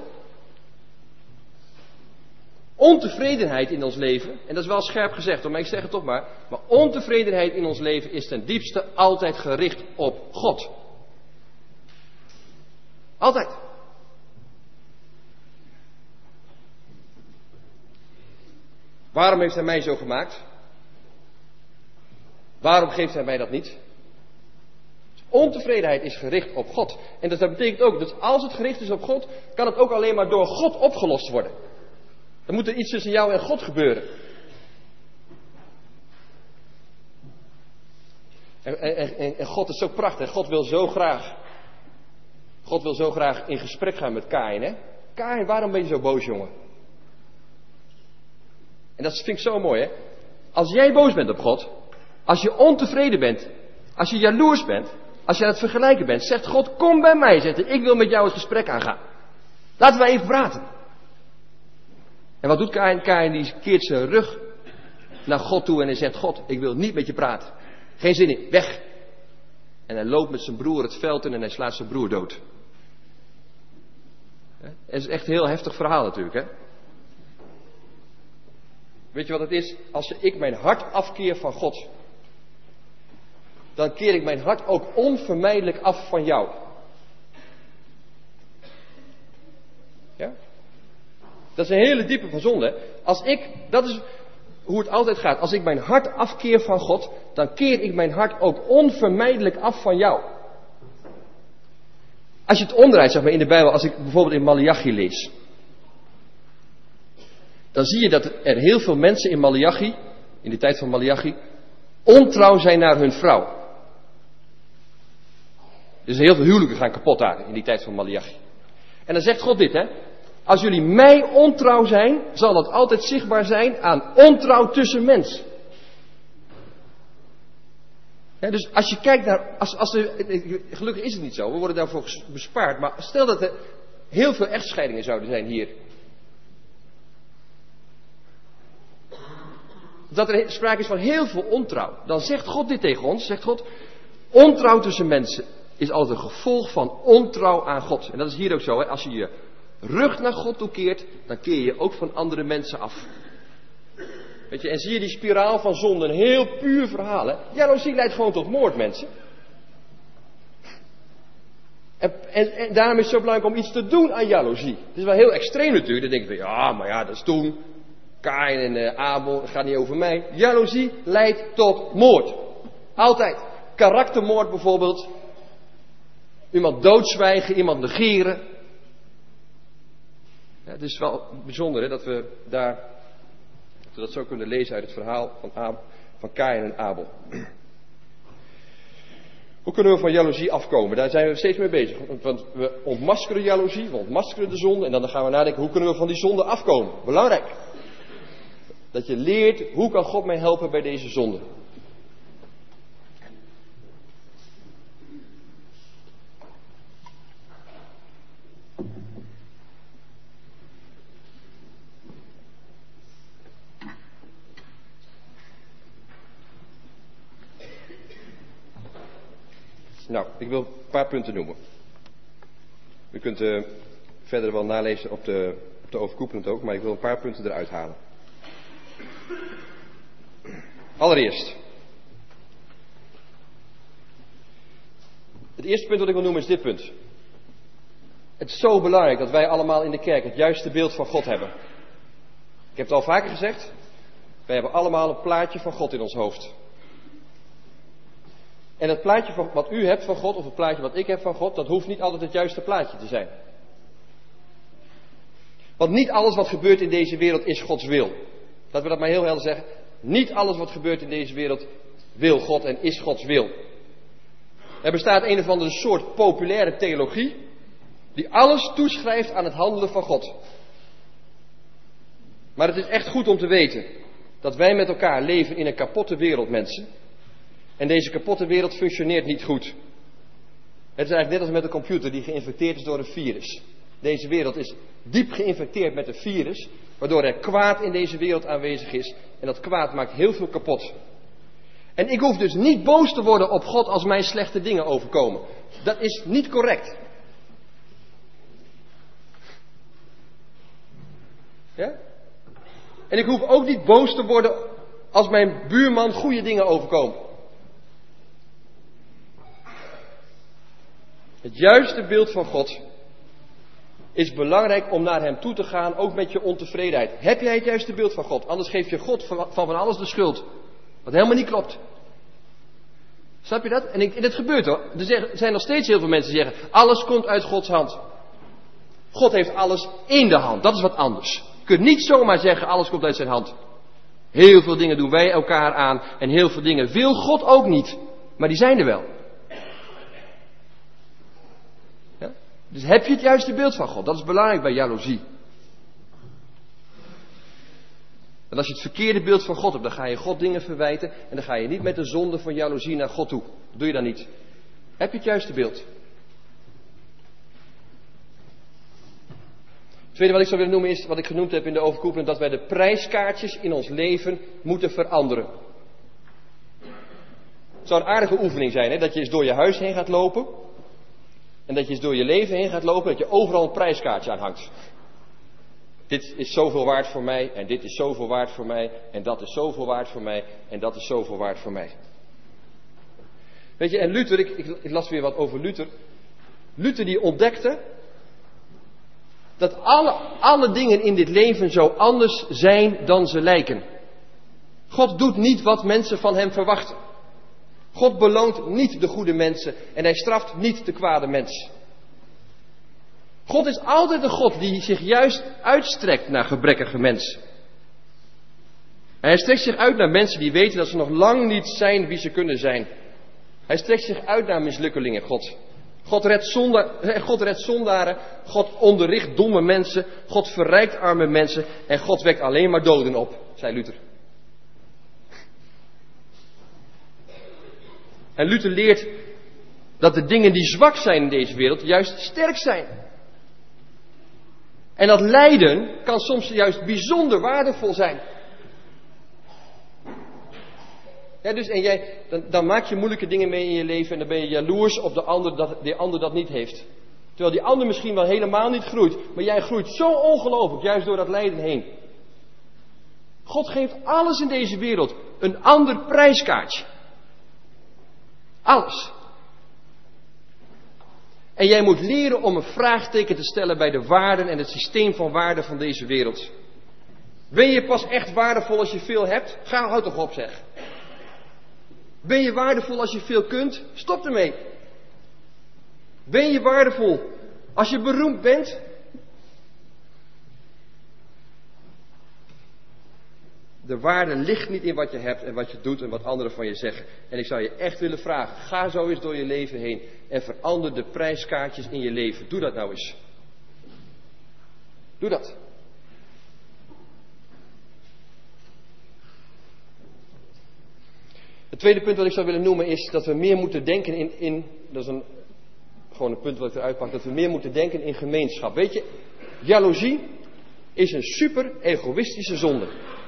Ontevredenheid in ons leven, en dat is wel scherp gezegd, maar ik zeg het toch maar, maar ontevredenheid in ons leven is ten diepste altijd gericht op God. Altijd. Waarom heeft hij mij zo gemaakt? Waarom geeft hij mij dat niet? Ontevredenheid is gericht op God. En dus dat betekent ook dat als het gericht is op God, kan het ook alleen maar door God opgelost worden. Dan moet er iets tussen jou en God gebeuren. En, en, en, en God is zo prachtig. God wil zo graag. God wil zo graag in gesprek gaan met Kaïn, hè? Kaïn, waarom ben je zo boos, jongen? En dat vind ik zo mooi, hè? Als jij boos bent op God, als je ontevreden bent, als je jaloers bent, als je aan het vergelijken bent, zegt God, kom bij mij, zegt hij, ik wil met jou het gesprek aangaan. Laten wij even praten. En wat doet Kaïn? Kaïn die keert zijn rug naar God toe en hij zegt, God, ik wil niet met je praten. Geen zin in, weg. En hij loopt met zijn broer het veld in en hij slaat zijn broer dood. Het is echt een heel heftig verhaal natuurlijk, hè. Weet je wat het is? Als ik mijn hart afkeer van God, dan keer ik mijn hart ook onvermijdelijk af van jou. Ja? Dat is een hele diepe van zonde. Als ik, dat is hoe het altijd gaat. Als ik mijn hart afkeer van God, dan keer ik mijn hart ook onvermijdelijk af van jou. Als je het omdraait, zeg maar in de Bijbel, als ik bijvoorbeeld in Maleachi lees, dan zie je dat er heel veel mensen in Maleachi, in de tijd van Maleachi, ontrouw zijn naar hun vrouw. Dus heel veel huwelijken gaan kapot daar in die tijd van Maleachi. En dan zegt God dit, hè. Als jullie mij ontrouw zijn, zal dat altijd zichtbaar zijn aan ontrouw tussen mensen. Ja, dus als je kijkt naar, als, als er, gelukkig is het niet zo, we worden daarvoor bespaard, maar stel dat er heel veel echtscheidingen zouden zijn hier. Dat er sprake is van heel veel ontrouw. Dan zegt God dit tegen ons, zegt God, ontrouw tussen mensen is altijd een gevolg van ontrouw aan God. En dat is hier ook zo, hè? Als je je rug naar God toekeert, dan keer je ook van andere mensen af. Weet je, en zie je die spiraal van zonde, een heel puur verhaal, hè? Jaloezie leidt gewoon tot moord, mensen. En, en, en daarom is het zo belangrijk om iets te doen aan jaloezie. Het is wel heel extreem natuurlijk, dan denk je van, ja, maar ja, dat is toen. Kaïn en uh, Abel, het gaat niet over mij. Jaloezie leidt tot moord. Altijd. Karaktermoord bijvoorbeeld. Iemand doodzwijgen, iemand negeren. Ja, het is wel bijzonder, hè, dat we daar, dat we dat zo kunnen lezen uit het verhaal van, Ab, van Kaïn en Abel. Hoe kunnen we van jaloezie afkomen? Daar zijn we steeds mee bezig. Want we ontmaskeren jaloezie, we ontmaskeren de zonde. En dan gaan we nadenken, hoe kunnen we van die zonde afkomen? Belangrijk. Dat je leert, hoe kan God mij helpen bij deze zonde? Nou, ik wil een paar punten noemen. U kunt uh, verder wel nalezen op de, op de overkoepelend ook, maar ik wil een paar punten eruit halen. Allereerst. Het eerste punt wat ik wil noemen is dit punt. Het is zo belangrijk dat wij allemaal in de kerk het juiste beeld van God hebben. Ik heb het al vaker gezegd. Wij hebben allemaal een plaatje van God in ons hoofd. En het plaatje van, wat u hebt van God, of het plaatje wat ik heb van God, dat hoeft niet altijd het juiste plaatje te zijn. Want niet alles wat gebeurt in deze wereld is Gods wil. Laten we dat maar heel helder zeggen. Niet alles wat gebeurt in deze wereld wil God en is Gods wil. Er bestaat een of andere soort populaire theologie die alles toeschrijft aan het handelen van God. Maar het is echt goed om te weten dat wij met elkaar leven in een kapotte wereld, mensen. En deze kapotte wereld functioneert niet goed. Het is eigenlijk net als met een computer die geïnfecteerd is door een virus. Deze wereld is diep geïnfecteerd met een virus, waardoor er kwaad in deze wereld aanwezig is. En dat kwaad maakt heel veel kapot. En ik hoef dus niet boos te worden op God als mij slechte dingen overkomen. Dat is niet correct. Ja? En ik hoef ook niet boos te worden als mijn buurman goede dingen overkomen. Het juiste beeld van God is belangrijk om naar hem toe te gaan, ook met je ontevredenheid. Heb jij het juiste beeld van God? Anders geef je God van van alles de schuld. Wat helemaal niet klopt. Snap je dat? En, ik, en dat gebeurt hoor. Er zijn nog steeds heel veel mensen die zeggen, alles komt uit Gods hand. God heeft alles in de hand. Dat is wat anders. Je kunt niet zomaar zeggen, alles komt uit zijn hand. Heel veel dingen doen wij elkaar aan. En heel veel dingen wil God ook niet. Maar die zijn er wel. Ja? Dus heb je het juiste beeld van God? Dat is belangrijk bij jaloezie. En als je het verkeerde beeld van God hebt, dan ga je God dingen verwijten. En dan ga je niet met de zonde van jaloezie naar God toe. Dat doe je dan niet. Heb je het juiste beeld? tweede wat ik zou willen noemen is, wat ik genoemd heb in de overkoepelend, dat wij de prijskaartjes in ons leven moeten veranderen. Het zou een aardige oefening zijn, hè? Dat je eens door je huis heen gaat lopen. En dat je eens door je leven heen gaat lopen, dat je overal een prijskaartje aan hangt. Dit is zoveel waard voor mij, en dit is zoveel waard voor mij, en dat is zoveel waard voor mij, en dat is zoveel waard voor mij. Weet je, en Luther, ik, ik, ik las weer wat over Luther. Luther die ontdekte dat alle, alle dingen in dit leven zo anders zijn dan ze lijken. God doet niet wat mensen van hem verwachten. God beloont niet de goede mensen en hij straft niet de kwade mens. God is altijd een God die zich juist uitstrekt naar gebrekkige mensen. En hij strekt zich uit naar mensen die weten dat ze nog lang niet zijn wie ze kunnen zijn. Hij strekt zich uit naar mislukkelingen, God. God redt, zonda, God redt zondaren, God onderricht domme mensen, God verrijkt arme mensen en God wekt alleen maar doden op, zei Luther. En Luther leert dat de dingen die zwak zijn in deze wereld juist sterk zijn. En dat lijden kan soms juist bijzonder waardevol zijn. Ja, dus en jij, dan, dan maak je moeilijke dingen mee in je leven en dan ben je jaloers op de ander dat de ander dat niet heeft. Terwijl die ander misschien wel helemaal niet groeit, maar jij groeit zo ongelooflijk, juist door dat lijden heen. God geeft alles in deze wereld een ander prijskaartje. Alles. En jij moet leren om een vraagteken te stellen bij de waarden en het systeem van waarden van deze wereld. Ben je pas echt waardevol als je veel hebt? Ga, houd toch op zeg. Ben je waardevol als je veel kunt? Stop ermee. Ben je waardevol als je beroemd bent? De waarde ligt niet in wat je hebt en wat je doet en wat anderen van je zeggen. En ik zou je echt willen vragen, ga zo eens door je leven heen en verander de prijskaartjes in je leven. Doe dat nou eens. Doe dat. Het tweede punt wat ik zou willen noemen is dat we meer moeten denken in, in dat is een, gewoon een punt wat ik eruit pak, dat we meer moeten denken in gemeenschap. Weet je, jaloezie is een super egoïstische zonde.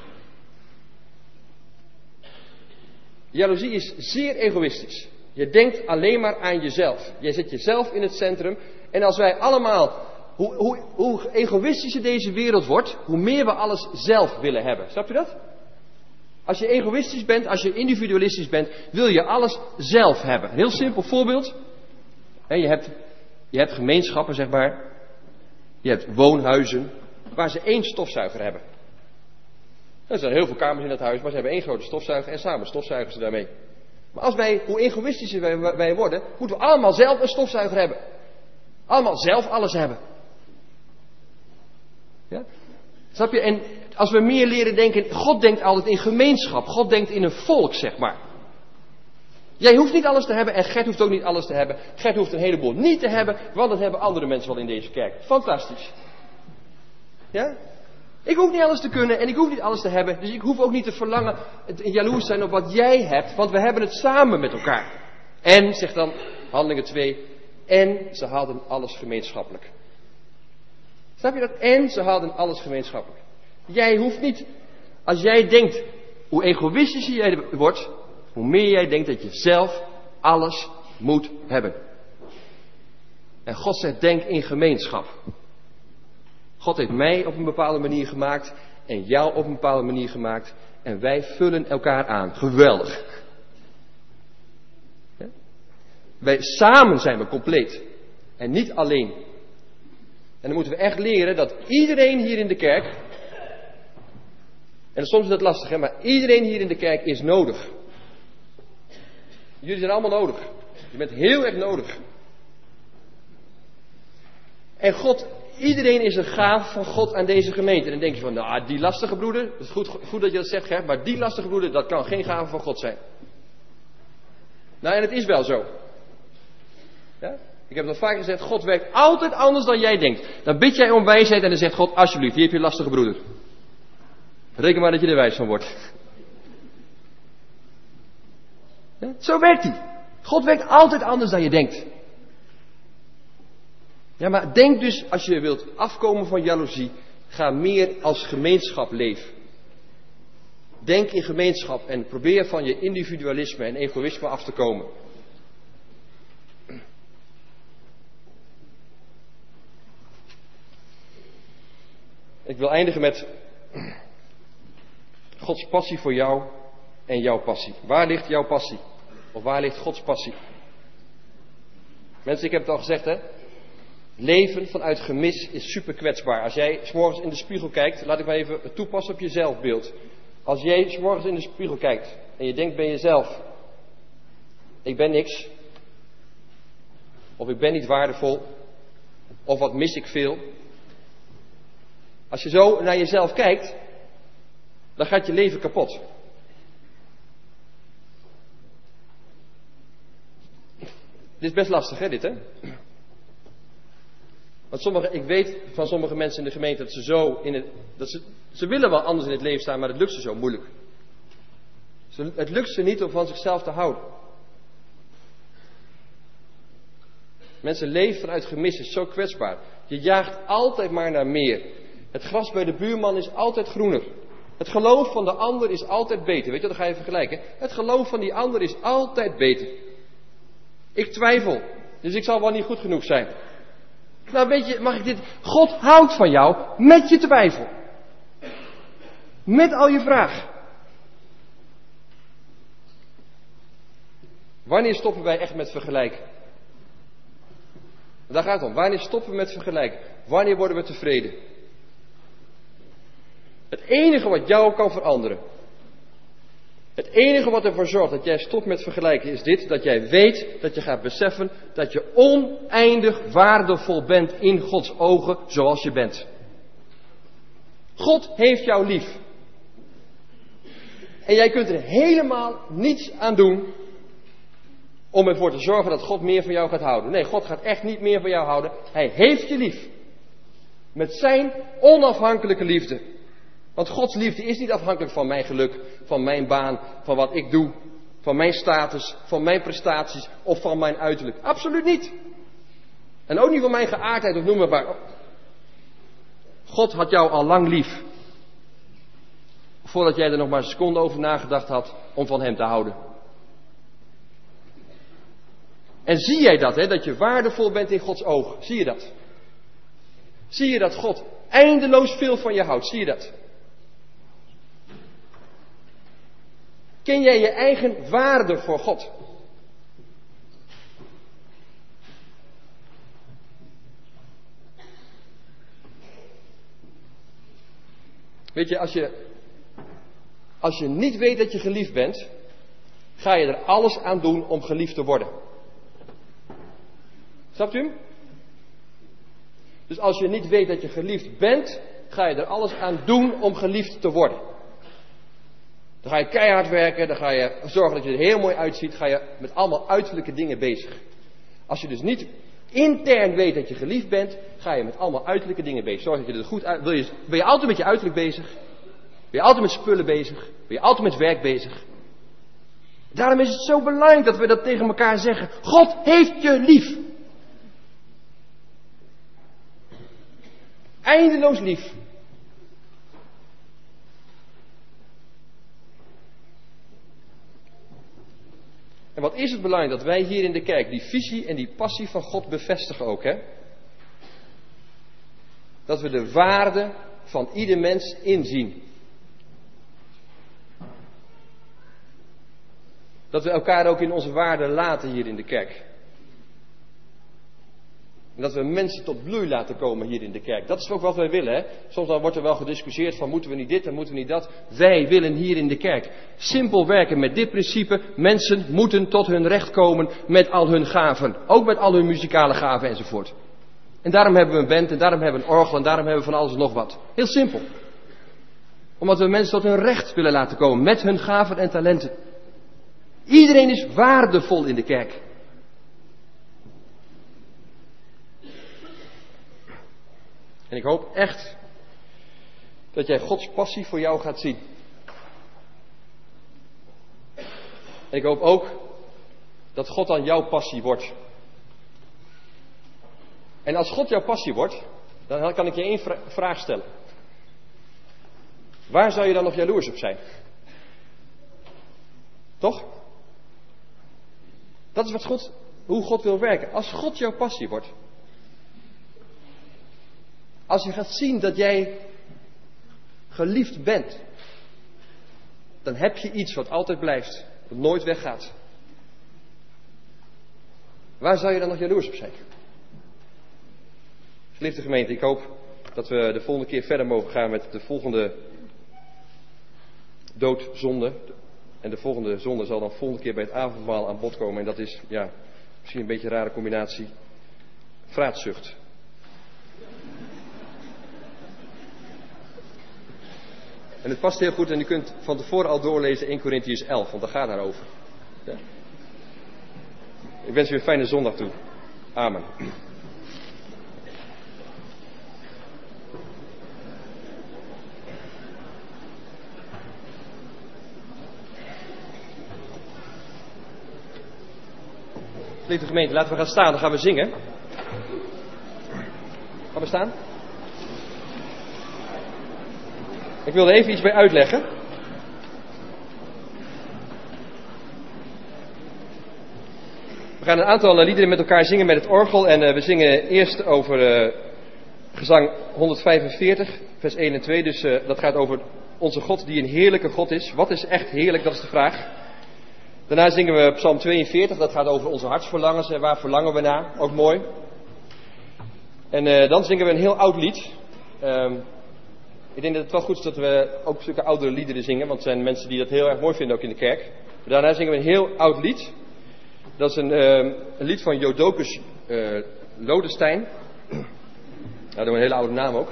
Jaloezie is zeer egoïstisch. Je denkt alleen maar aan jezelf. Je zet jezelf in het centrum. En als wij allemaal, hoe, hoe, hoe egoïstischer deze wereld wordt, hoe meer we alles zelf willen hebben. Snap je dat? Als je egoïstisch bent, als je individualistisch bent, wil je alles zelf hebben. Een heel simpel voorbeeld. Je hebt, je hebt gemeenschappen, zeg maar. Je hebt woonhuizen waar ze één stofzuiger hebben. Er zijn heel veel kamers in dat huis, maar ze hebben één grote stofzuiger en samen stofzuigen ze daarmee. Maar als wij, hoe egoïstischer wij, wij worden, moeten we allemaal zelf een stofzuiger hebben. Allemaal zelf alles hebben. Ja? Snap je? En als we meer leren denken, God denkt altijd in gemeenschap. God denkt in een volk, zeg maar. Jij hoeft niet alles te hebben en Gert hoeft ook niet alles te hebben. Gert hoeft een heleboel niet te hebben, want dat hebben andere mensen wel in deze kerk. Fantastisch. Ja? Ik hoef niet alles te kunnen en ik hoef niet alles te hebben. Dus ik hoef ook niet te verlangen, jaloers zijn op wat jij hebt. Want we hebben het samen met elkaar. En, zegt dan Handelingen twee. En ze hadden alles gemeenschappelijk. Snap je dat? En ze hadden alles gemeenschappelijk. Jij hoeft niet, als jij denkt, hoe egoïstischer jij wordt, hoe meer jij denkt dat je zelf alles moet hebben. En God zegt, denk in gemeenschap. God heeft mij op een bepaalde manier gemaakt en jou op een bepaalde manier gemaakt. En wij vullen elkaar aan. Geweldig. Ja? Wij samen zijn we compleet. En niet alleen. En dan moeten we echt leren dat iedereen hier in de kerk. En soms is dat lastig, hè, maar iedereen hier in de kerk is nodig. Jullie zijn allemaal nodig. Je bent heel erg nodig. En God, iedereen is een gave van God aan deze gemeente. En dan denk je van, nou, die lastige broeder, het is goed, goed dat je dat zegt, Gert, maar die lastige broeder, dat kan geen gave van God zijn. Nou, en het is wel zo. Ja? Ik heb het al vaak gezegd, God werkt altijd anders dan jij denkt. Dan bid jij om wijsheid en dan zegt God, alsjeblieft, hier heb je een lastige broeder. Reken maar dat je er wijs van wordt. Ja? Zo werkt hij. God werkt altijd anders dan je denkt. Ja, maar denk dus, als je wilt afkomen van jaloezie, ga meer als gemeenschap leven. Denk in gemeenschap en probeer van je individualisme en egoïsme af te komen. Ik wil eindigen met Gods passie voor jou en jouw passie. Waar ligt jouw passie? Of waar ligt Gods passie? Mensen, ik heb het al gezegd, hè. Leven vanuit gemis is super kwetsbaar. Als jij 's morgens in de spiegel kijkt, laat ik maar even toepassen op je zelfbeeld. Als jij 's morgens in de spiegel kijkt en je denkt bij jezelf, ik ben niks, of ik ben niet waardevol, of wat mis ik veel. Als je zo naar jezelf kijkt, dan gaat je leven kapot. Dit is best lastig, hè, dit, hè? Want sommige, ik weet van sommige mensen in de gemeente dat ze zo in het, dat ze, ze willen wel anders in het leven staan, maar het lukt ze zo moeilijk. Ze, het lukt ze niet om van zichzelf te houden. Mensen leven vanuit gemis, is zo kwetsbaar. Je jaagt altijd maar naar meer. Het gras bij de buurman is altijd groener. Het geloof van de ander is altijd beter. Weet je, dat ga je vergelijken. Het geloof van die ander is altijd beter. Ik twijfel, dus ik zal wel niet goed genoeg zijn. Nou weet je, mag ik dit? God houdt van jou met je twijfel. Met al je vragen. Wanneer stoppen wij echt met vergelijken? Daar gaat het om. Wanneer stoppen we met vergelijken? Wanneer worden we tevreden? Het enige wat jou kan veranderen. Het enige wat ervoor zorgt dat jij stopt met vergelijken is dit. Dat jij weet, dat je gaat beseffen dat je oneindig waardevol bent in Gods ogen zoals je bent. God heeft jou lief. En jij kunt er helemaal niets aan doen om ervoor te zorgen dat God meer van jou gaat houden. Nee, God gaat echt niet meer van jou houden. Hij heeft je lief. Met zijn onafhankelijke liefde. Want Gods liefde is niet afhankelijk van mijn geluk, van mijn baan, van wat ik doe, van mijn status, van mijn prestaties of van mijn uiterlijk. Absoluut niet. En ook niet van mijn geaardheid of noem maar maar. God had jou al lang lief. Voordat jij er nog maar een seconde over nagedacht had om van hem te houden. En zie jij dat, hè, dat je waardevol bent in Gods ogen? Zie je dat? Zie je dat God eindeloos veel van je houdt? Zie je dat? Ken jij je eigen waarde voor God? Weet je, als je, als je niet weet dat je geliefd bent, ga je er alles aan doen om geliefd te worden. Snapt u hem? Dus als je niet weet dat je geliefd bent, ga je er alles aan doen om geliefd te worden. Dan ga je keihard werken, dan ga je zorgen dat je er heel mooi uitziet, ga je met allemaal uiterlijke dingen bezig. Als je dus niet intern weet dat je geliefd bent, ga je met allemaal uiterlijke dingen bezig. Zorg dat je er goed uit, wil je, ben je altijd met je uiterlijk bezig? Ben je altijd met spullen bezig? Ben je altijd met werk bezig? Daarom is het zo belangrijk dat we dat tegen elkaar zeggen. God heeft je lief. Eindeloos lief. En wat is het belangrijk dat wij hier in de kerk die visie en die passie van God bevestigen ook, hè? Dat we de waarde van ieder mens inzien. Dat we elkaar ook in onze waarde laten hier in de kerk. En dat we mensen tot bloei laten komen hier in de kerk. Dat is ook wat wij willen, hè. Soms dan wordt er wel gediscussieerd van moeten we niet dit en moeten we niet dat. Wij willen hier in de kerk simpel werken met dit principe. Mensen moeten tot hun recht komen met al hun gaven. Ook met al hun muzikale gaven enzovoort. En daarom hebben we een band en daarom hebben we een orgel en daarom hebben we van alles en nog wat. Heel simpel. Omdat we mensen tot hun recht willen laten komen met hun gaven en talenten. Iedereen is waardevol in de kerk. En ik hoop echt dat jij Gods passie voor jou gaat zien. En ik hoop ook dat God dan jouw passie wordt. En En als God jouw passie wordt, dan kan ik je één vra- vraag stellen. Waar zou je dan nog jaloers op zijn? Toch? Dat is wat God, hoe God wil werken. Als God jouw passie wordt. Als je gaat zien dat jij geliefd bent. Dan heb je iets wat altijd blijft. Dat nooit weggaat. Waar zou je dan nog jaloers op zijn? Geliefde gemeente, ik hoop dat we de volgende keer verder mogen gaan met de volgende doodzonde. En de volgende zonde zal dan volgende keer bij het avondmaal aan bod komen. En dat is, ja, misschien een beetje een rare combinatie. Vraatzucht. En het past heel goed en u kunt van tevoren al doorlezen Eerste Korintiërs elf, want daar gaat daarover. Ja. Ik wens u een fijne zondag toe. Amen. Lieve gemeente, laten we gaan staan, dan gaan we zingen. Gaan we staan? Ik wil er even iets bij uitleggen. We gaan een aantal liederen met elkaar zingen met het orgel. En uh, we zingen eerst over uh, gezang honderdvijfenveertig, vers één en twee. Dus uh, dat gaat over onze God die een heerlijke God is. Wat is echt heerlijk, dat is de vraag. Daarna zingen we Psalm tweeënveertig, dat gaat over onze hartsverlangens. En waar verlangen we naar, ook mooi. En uh, dan zingen we een heel oud lied. Um, Ik denk dat het wel goed is dat we ook zulke oudere liederen zingen. Want er zijn mensen die dat heel erg mooi vinden ook in de kerk. Daarna zingen we een heel oud lied. Dat is een, uh, een lied van Jodocus uh, Lodestein. Nou, dat is een hele oude naam ook.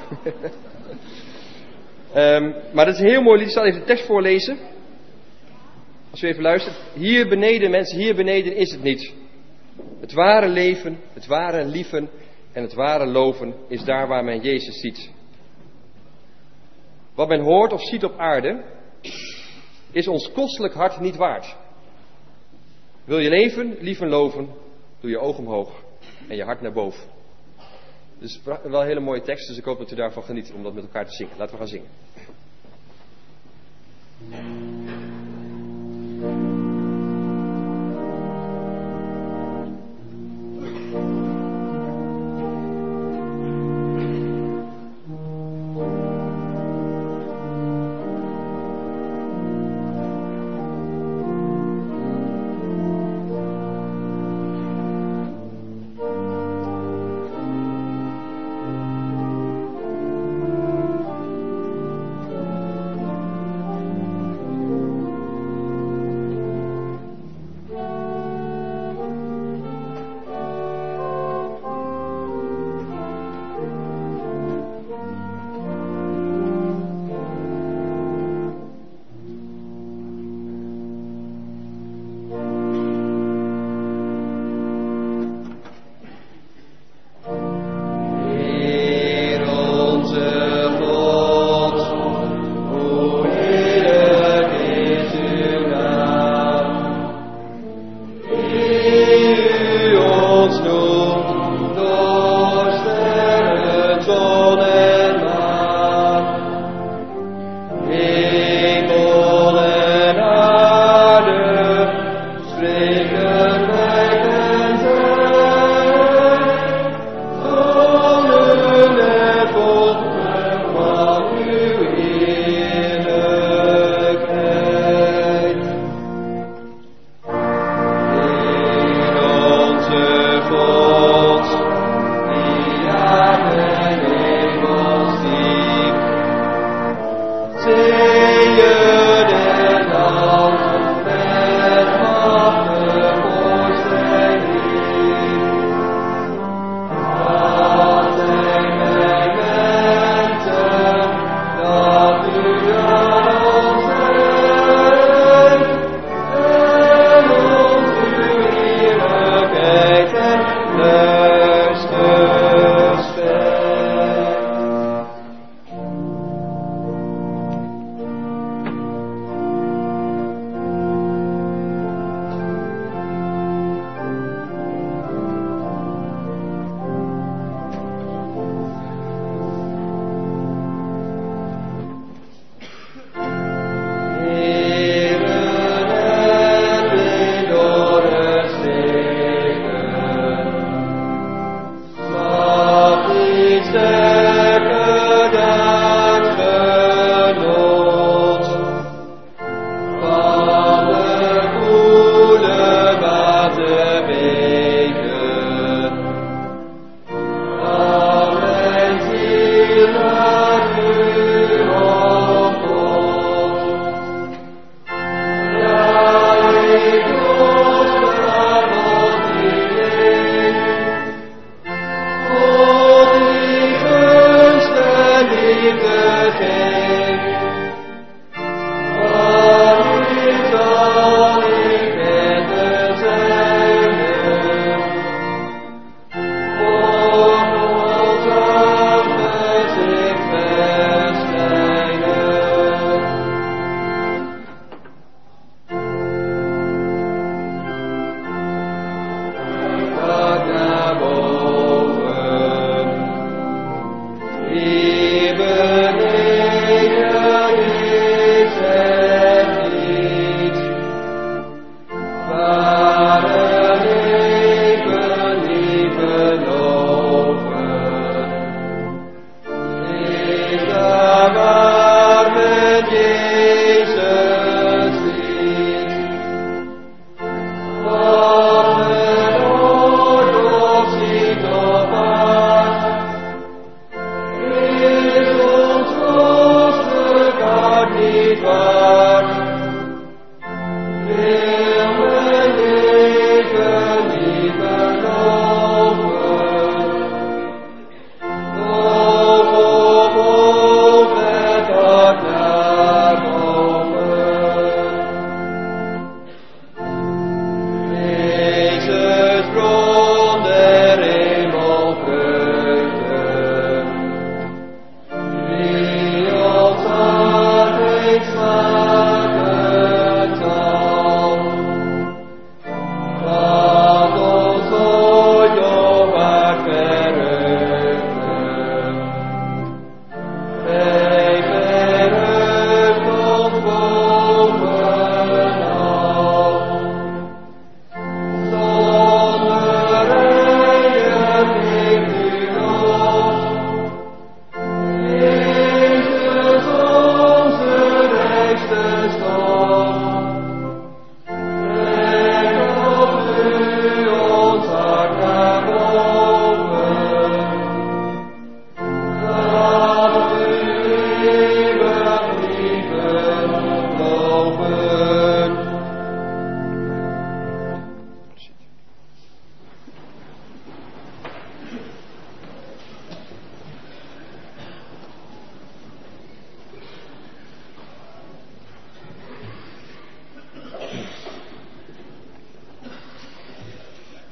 um, maar dat is een heel mooi lied. Ik zal even de tekst voorlezen. Als u even luistert. Hier beneden, mensen, hier beneden is het niet. Het ware leven, het ware lieven en het ware loven is daar waar men Jezus ziet. Wat men hoort of ziet op aarde, is ons kostelijk hart niet waard. Wil je leven, lief en loven, doe je oog omhoog en je hart naar boven. Dus wel een hele mooie tekst, dus ik hoop dat u daarvan geniet om dat met elkaar te zingen. Laten we gaan zingen.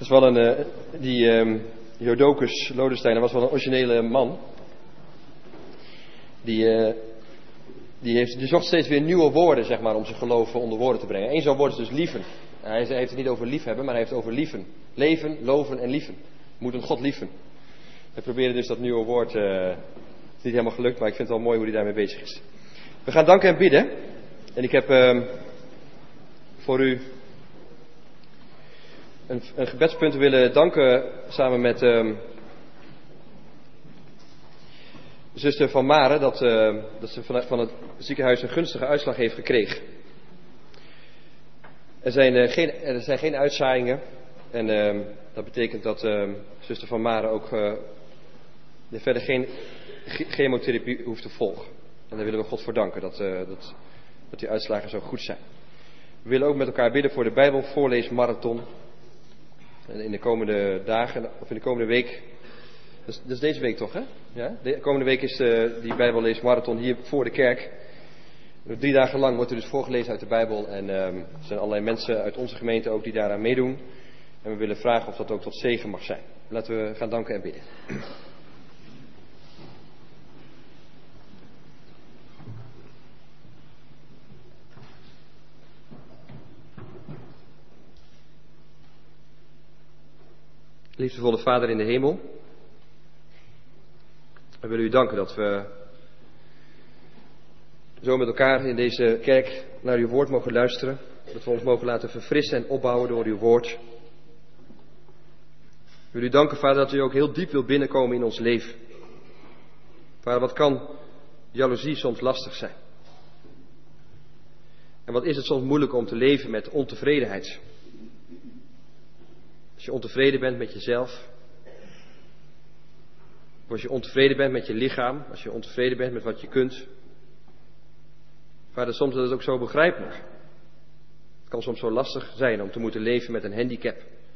is wel een, uh, die um, Jodocus Lodestein was wel een originele man. Die, uh, die, heeft, die zocht steeds weer nieuwe woorden, zeg maar, om zijn geloof onder woorden te brengen. Eén zo'n woord is dus lieven. Hij heeft het niet over liefhebben, maar hij heeft het over lieven. Leven, loven en lieven. Moet een God lieven. We proberen dus dat nieuwe woord. Uh, het is niet helemaal gelukt, maar ik vind het wel mooi hoe hij daarmee bezig is. We gaan danken en bidden. En ik heb uh, voor u een, een gebedspunt willen danken samen met uh, zuster Van Maren. Dat, uh, dat ze van, van het ziekenhuis een gunstige uitslag heeft gekregen. Er zijn, uh, geen, er zijn geen uitzaaiingen. En uh, dat betekent dat uh, zuster Van Maren ook uh, verder geen chemotherapie hoeft te volgen. En daar willen we God voor danken dat, uh, dat, dat die uitslagen zo goed zijn. We willen ook met elkaar bidden voor de Bijbelvoorleesmarathon. En in de komende dagen, of in de komende week. Dat is, dat is deze week toch, hè? Ja? De komende week is uh, die Bijbelleesmarathon hier voor de kerk. Drie dagen lang wordt er dus voorgelezen uit de Bijbel. En uh, er zijn allerlei mensen uit onze gemeente ook die daaraan meedoen. En we willen vragen of dat ook tot zegen mag zijn. Laten we gaan danken en bidden. Liefdevolle Vader in de hemel, we willen u danken dat we zo met elkaar in deze kerk naar uw woord mogen luisteren. Dat we ons mogen laten verfrissen en opbouwen door uw woord. We willen u danken, Vader, dat u ook heel diep wilt binnenkomen in ons leven. Vader, wat kan jaloezie soms lastig zijn? En wat is het soms moeilijk om te leven met ontevredenheid? Als je ontevreden bent met jezelf. Of als je ontevreden bent met je lichaam. Als je ontevreden bent met wat je kunt. Vader, soms is het ook zo begrijpelijk. Het kan soms zo lastig zijn om te moeten leven met een handicap.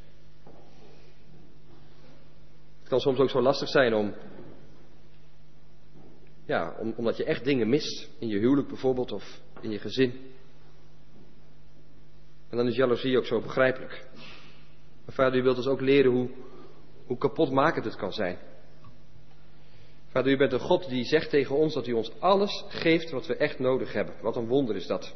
Het kan soms ook zo lastig zijn om... Ja, om, omdat je echt dingen mist. In je huwelijk bijvoorbeeld of in je gezin. En dan is jaloezie ook zo begrijpelijk. Maar Vader, u wilt ons ook leren hoe, hoe kapotmakend het kan zijn. Vader, u bent een God die zegt tegen ons dat u ons alles geeft wat we echt nodig hebben. Wat een wonder is dat.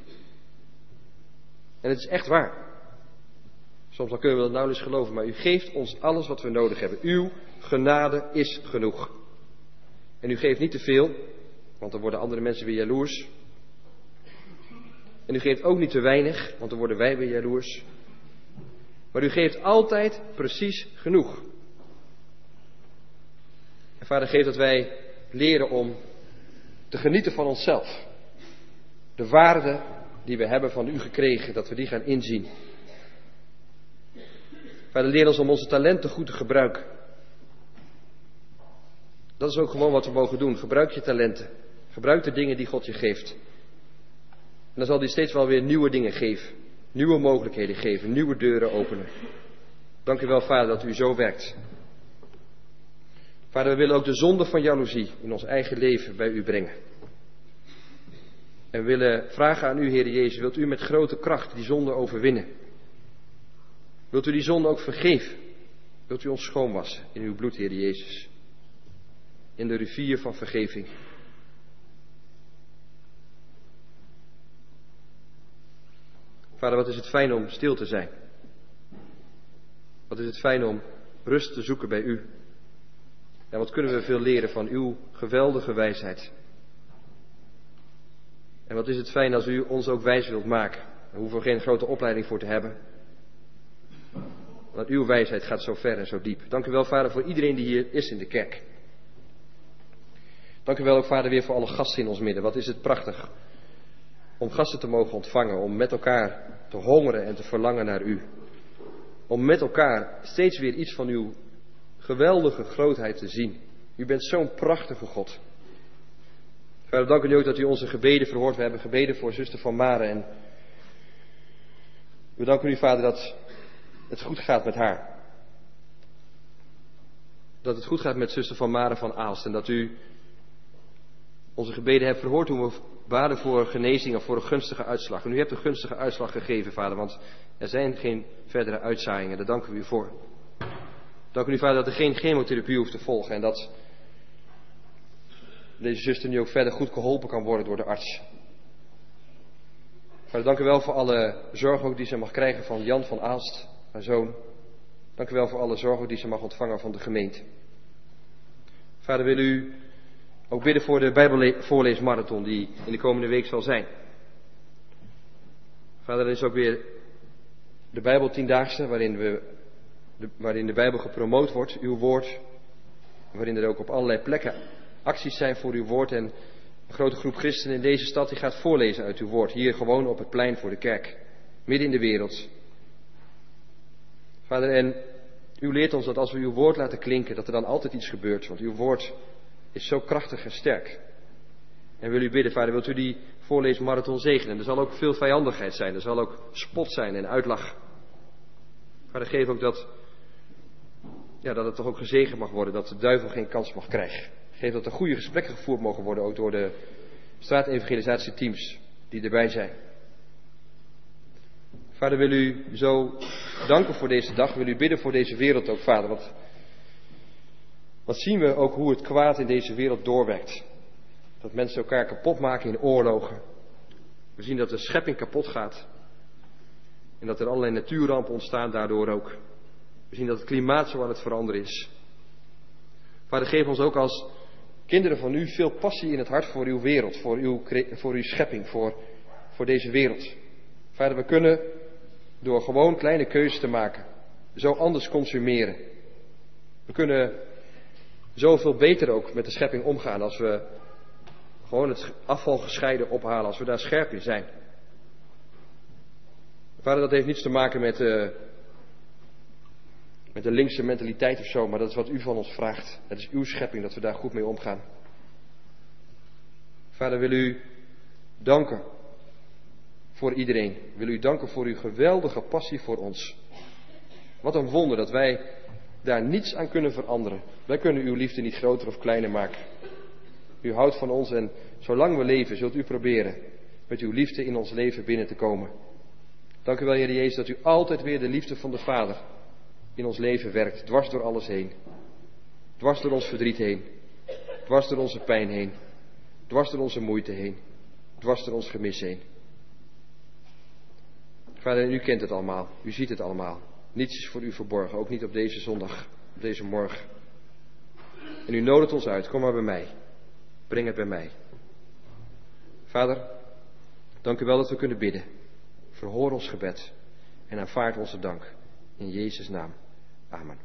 En het is echt waar. Soms dan kunnen we dat nauwelijks geloven, maar u geeft ons alles wat we nodig hebben. Uw genade is genoeg. En u geeft niet te veel, want dan worden andere mensen weer jaloers. En u geeft ook niet te weinig, want dan worden wij weer jaloers. Maar u geeft altijd precies genoeg. En Vader, geef dat wij leren om te genieten van onszelf. De waarde die we hebben van u gekregen, dat we die gaan inzien. Vader, leer ons om onze talenten goed te gebruiken. Dat is ook gewoon wat we mogen doen. Gebruik je talenten. Gebruik de dingen die God je geeft. En dan zal hij steeds wel weer nieuwe dingen geven. Nieuwe mogelijkheden geven. Nieuwe deuren openen. Dank u wel, Vader, dat u zo werkt. Vader, we willen ook de zonde van jaloezie in ons eigen leven bij u brengen. En we willen vragen aan u, Heer Jezus, wilt u met grote kracht die zonde overwinnen? Wilt u die zonde ook vergeven? Wilt u ons schoonwassen in uw bloed, Heer Jezus? In de rivier van vergeving. Vader, wat is het fijn om stil te zijn. Wat is het fijn om rust te zoeken bij u. En wat kunnen we veel leren van uw geweldige wijsheid. En wat is het fijn als u ons ook wijs wilt maken. Daar hoeven we geen grote opleiding voor te hebben. Want uw wijsheid gaat zo ver en zo diep. Dank u wel, Vader, voor iedereen die hier is in de kerk. Dank u wel ook, Vader, weer voor alle gasten in ons midden. Wat is het prachtig om gasten te mogen ontvangen. Om met elkaar te hongeren en te verlangen naar u. Om met elkaar steeds weer iets van uw geweldige grootheid te zien. U bent zo'n prachtige God. Vader, dank u ook dat u onze gebeden verhoort. We hebben gebeden voor zuster Van Maren. En we danken u, Vader, dat het goed gaat met haar. Dat het goed gaat met zuster Van Maren van Aalst. En dat u onze gebeden hebt verhoord toen we baden voor genezing of voor een gunstige uitslag. En u hebt een gunstige uitslag gegeven, Vader, want er zijn geen verdere uitzaaiingen. Daar danken we u voor. Dank u, Vader, dat er geen chemotherapie hoeft te volgen en dat deze zuster nu ook verder goed geholpen kan worden door de arts. Vader, dank u wel voor alle zorg ook die ze mag krijgen van Jan van Aalst, haar zoon. Dank u wel voor alle zorg ook die ze mag ontvangen van de gemeente. Vader, wil u ook bidden voor de Bijbelvoorleesmarathon die in de komende week zal zijn. Vader, er is ook weer de Bijbeltiendaagse waarin, we, de, waarin de Bijbel gepromoot wordt, uw woord. Waarin er ook op allerlei plekken acties zijn voor uw woord. En een grote groep christenen in deze stad die gaat voorlezen uit uw woord. Hier gewoon op het plein voor de kerk. Midden in de wereld. Vader, en u leert ons dat als we uw woord laten klinken, dat er dan altijd iets gebeurt. Want uw woord is zo krachtig en sterk. En wil u bidden, Vader, wilt u die voorleesmarathon zegenen. Er zal ook veel vijandigheid zijn. Er zal ook spot zijn en uitlach. Vader, geef ook dat, ja, dat het toch ook gezegend mag worden. Dat de duivel geen kans mag krijgen. Geef dat er goede gesprekken gevoerd mogen worden. Ook door de straatevangelisatie-teams die erbij zijn. Vader, wil u zo danken voor deze dag. Wil u bidden voor deze wereld ook, Vader. Want wat zien we ook hoe het kwaad in deze wereld doorwerkt. Dat mensen elkaar kapot maken in oorlogen. We zien dat de schepping kapot gaat. En dat er allerlei natuurrampen ontstaan daardoor ook. We zien dat het klimaat zo aan het veranderen is. Vader, geef ons ook als kinderen van u veel passie in het hart voor uw wereld. Voor uw, voor uw schepping, voor, voor deze wereld. Vader, we kunnen door gewoon kleine keuzes te maken zo anders consumeren. We kunnen zoveel beter ook met de schepping omgaan als we gewoon het afval gescheiden ophalen, als we daar scherp in zijn. Vader, dat heeft niets te maken met, uh, met de linkse mentaliteit of zo, maar dat is wat u van ons vraagt. Het is uw schepping dat we daar goed mee omgaan. Vader, wil u danken voor iedereen. Wil u danken voor uw geweldige passie voor ons. Wat een wonder dat wij daar niets aan kunnen veranderen. Wij kunnen uw liefde niet groter of kleiner maken. U houdt van ons en zolang we leven zult u proberen met uw liefde in ons leven binnen te komen. Dank u wel, Heer Jezus, dat u altijd weer de liefde van de Vader in ons leven werkt. Dwars door alles heen. Dwars door ons verdriet heen. Dwars door onze pijn heen. Dwars door onze moeite heen. Dwars door ons gemis heen. Vader, u kent het allemaal. U ziet het allemaal. Niets is voor u verborgen. Ook niet op deze zondag. Op deze morgen. En u nodigt ons uit. Kom maar bij mij. Breng het bij mij. Vader, dank u wel dat we kunnen bidden. Verhoor ons gebed. En aanvaard onze dank. In Jezus' naam. Amen.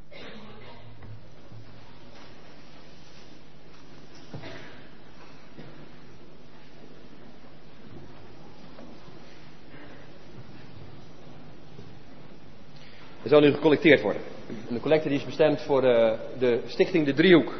Er zal nu gecollecteerd worden. De collecte die is bestemd voor de, de stichting De Driehoek.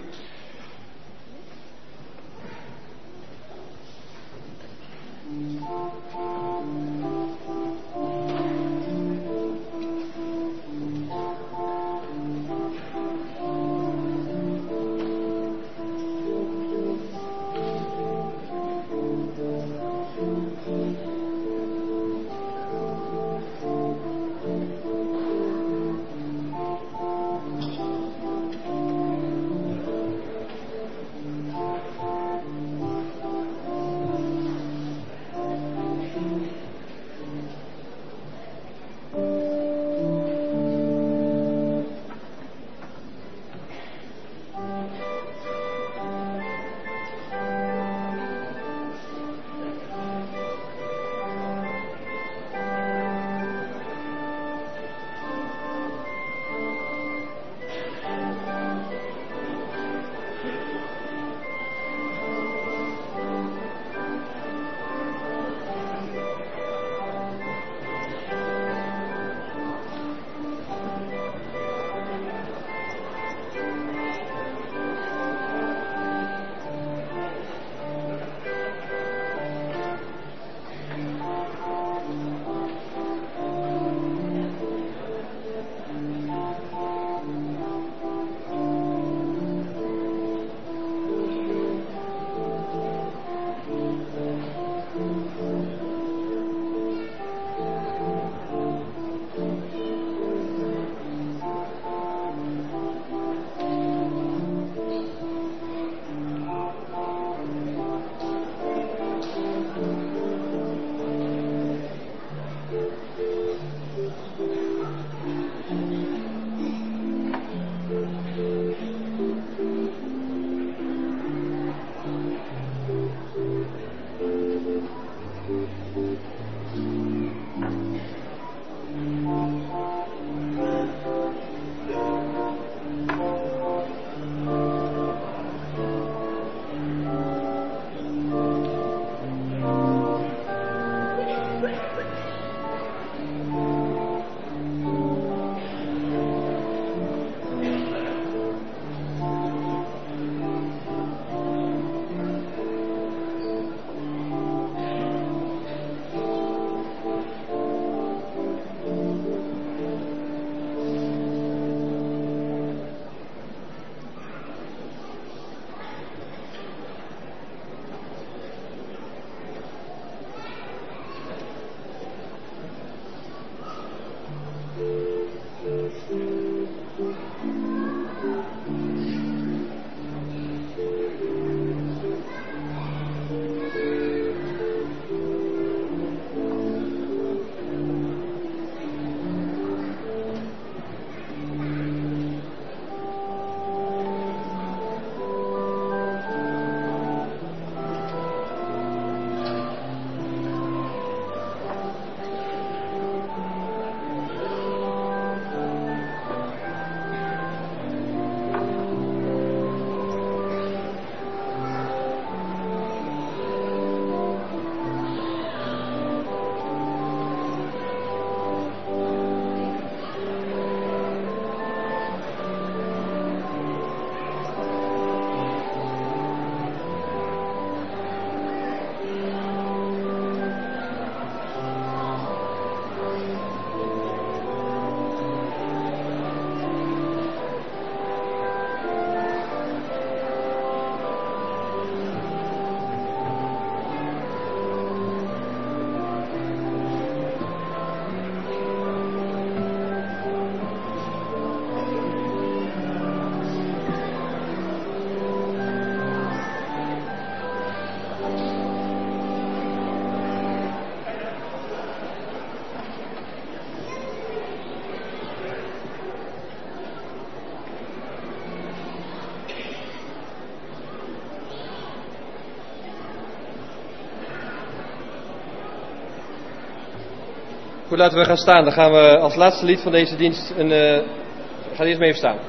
Goed, laten we gaan staan. Dan gaan we als laatste lied van deze dienst een... Uh, ga eerst mee even staan.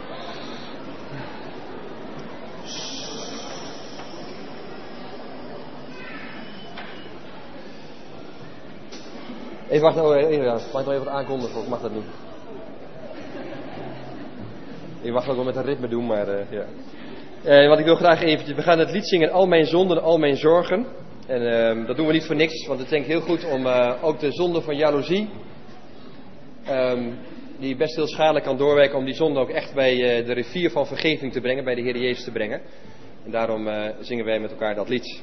Even wachten, oh, even, ja. Mag ik nog even wat aankondigen of mag dat niet? Je mag ook wel met een ritme doen, maar uh, ja. Uh, want ik wil graag eventjes, we gaan het lied zingen, Al mijn zonden, al mijn zorgen. En uh, dat doen we niet voor niks, want het is denk ik heel goed om uh, ook de zonde van jaloezie, um, die best heel schadelijk kan doorwerken, om die zonde ook echt bij uh, de rivier van vergeving te brengen, bij de Heer Jezus te brengen. En daarom uh, zingen wij met elkaar dat lied.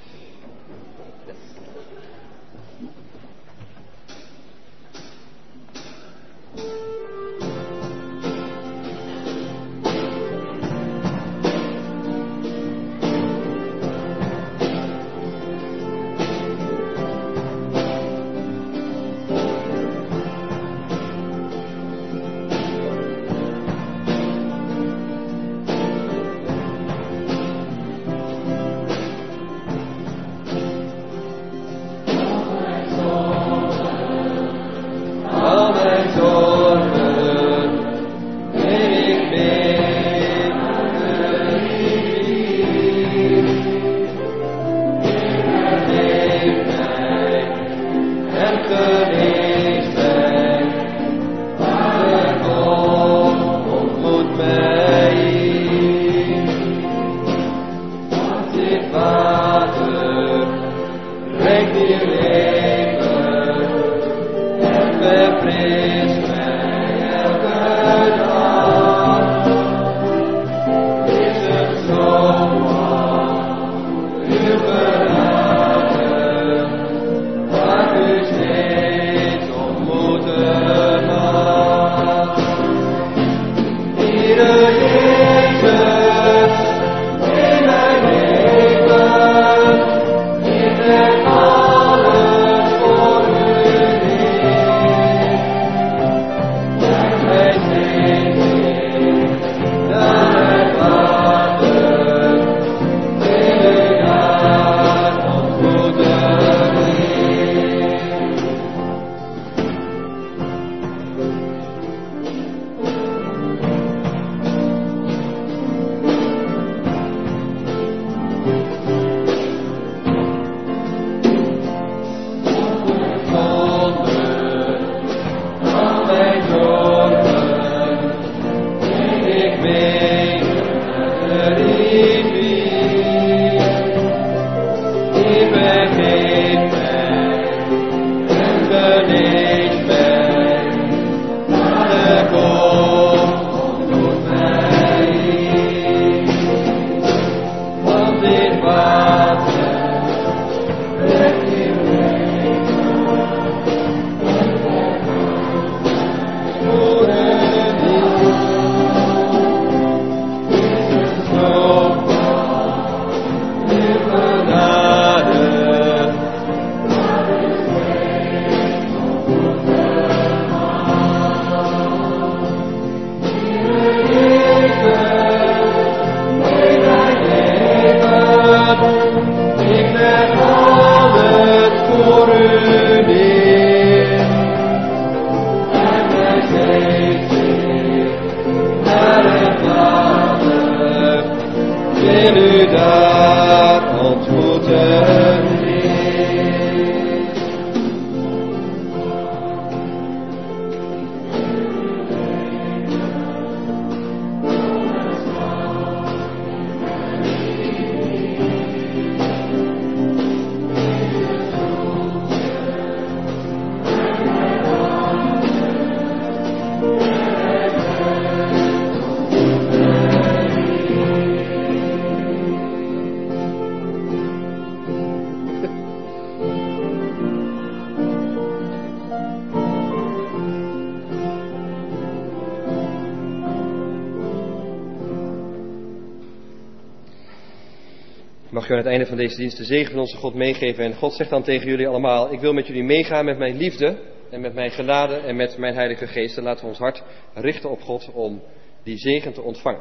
Mag je aan het einde van deze dienst de zegen van onze God meegeven. En God zegt dan tegen jullie allemaal, ik wil met jullie meegaan met mijn liefde en met mijn genade en met mijn Heilige Geest. En laten we ons hart richten op God om die zegen te ontvangen.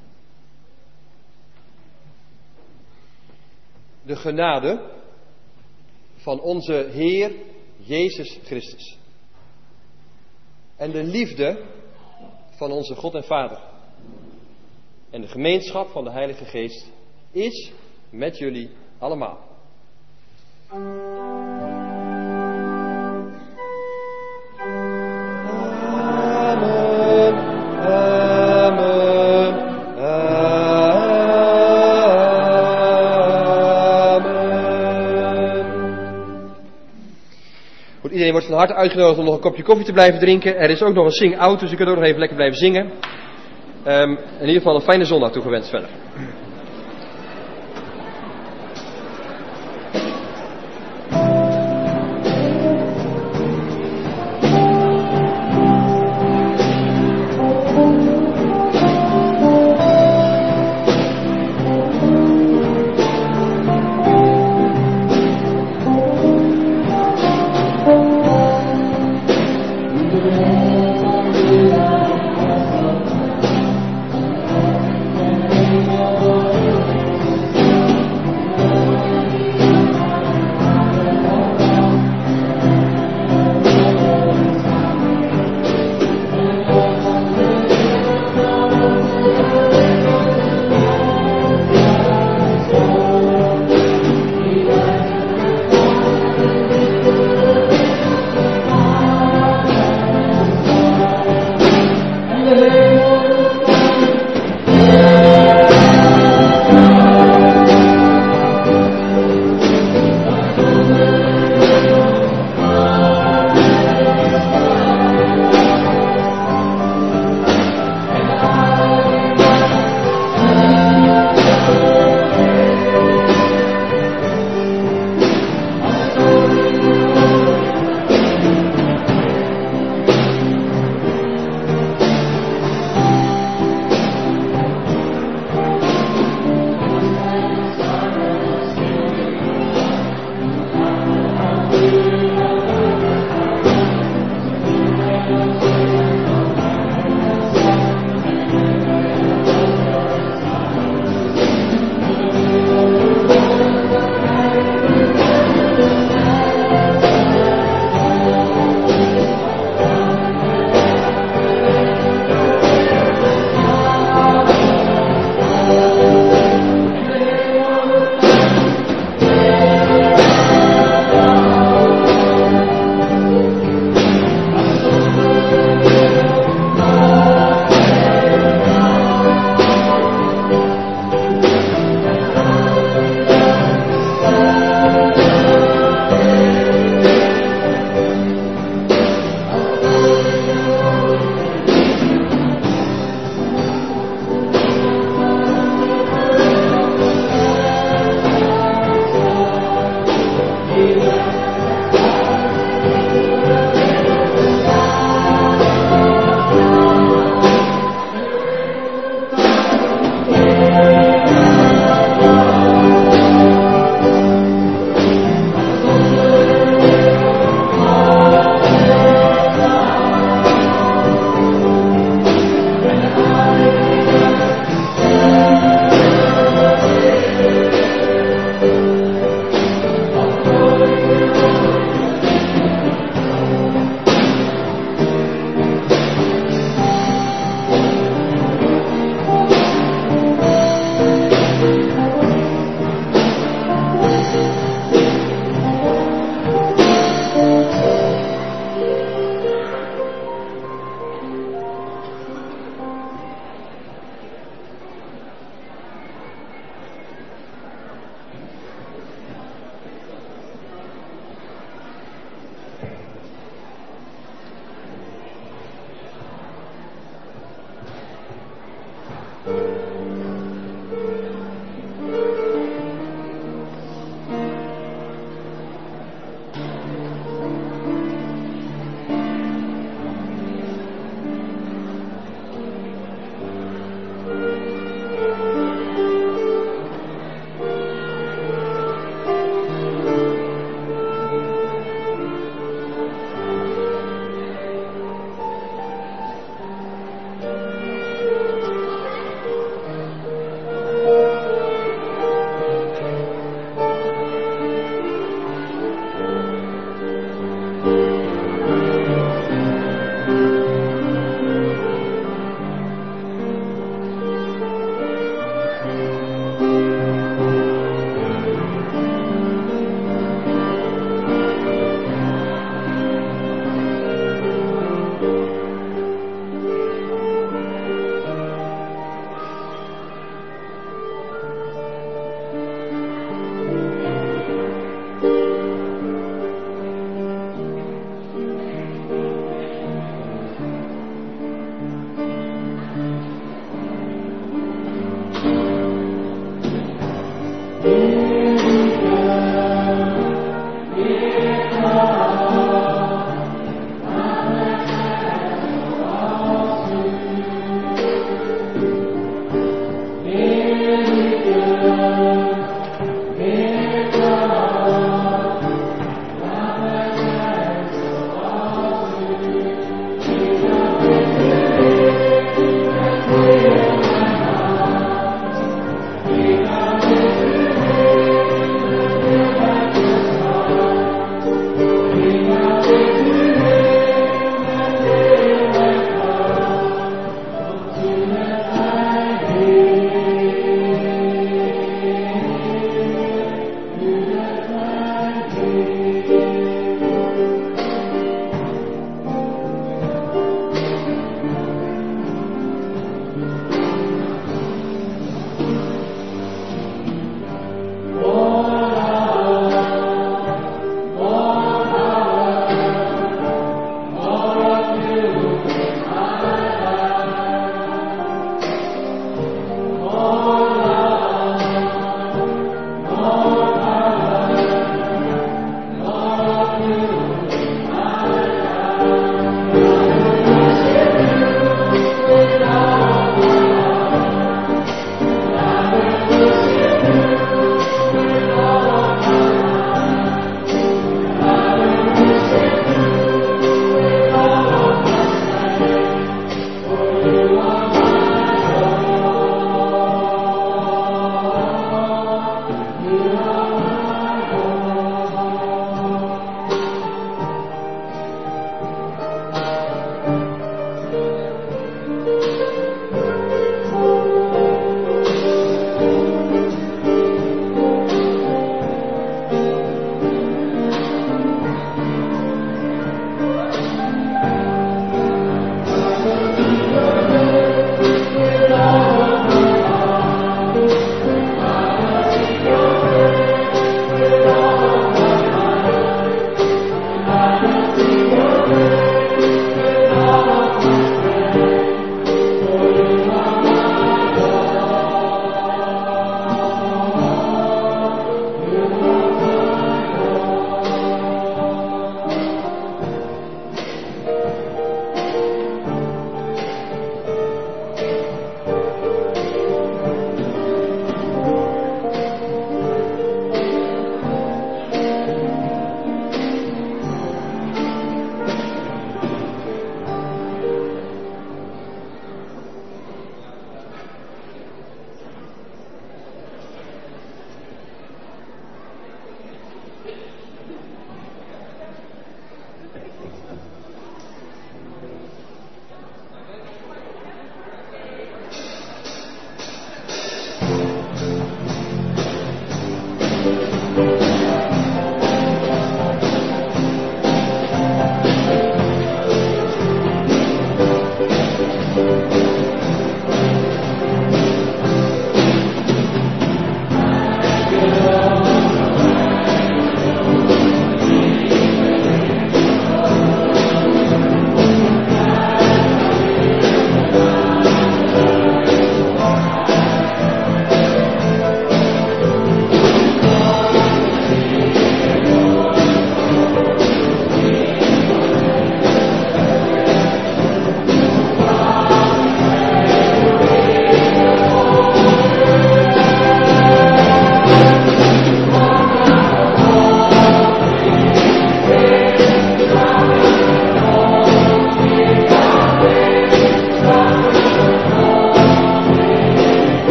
De genade van onze Heer Jezus Christus. En de liefde van onze God en Vader. En de gemeenschap van de Heilige Geest is met jullie allemaal. Iedereen wordt van harte uitgenodigd om nog een kopje koffie te blijven drinken. Er is ook nog een sing-out, dus u kunt ook nog even lekker blijven zingen. Um, in ieder geval een fijne zondag toegewenst verder.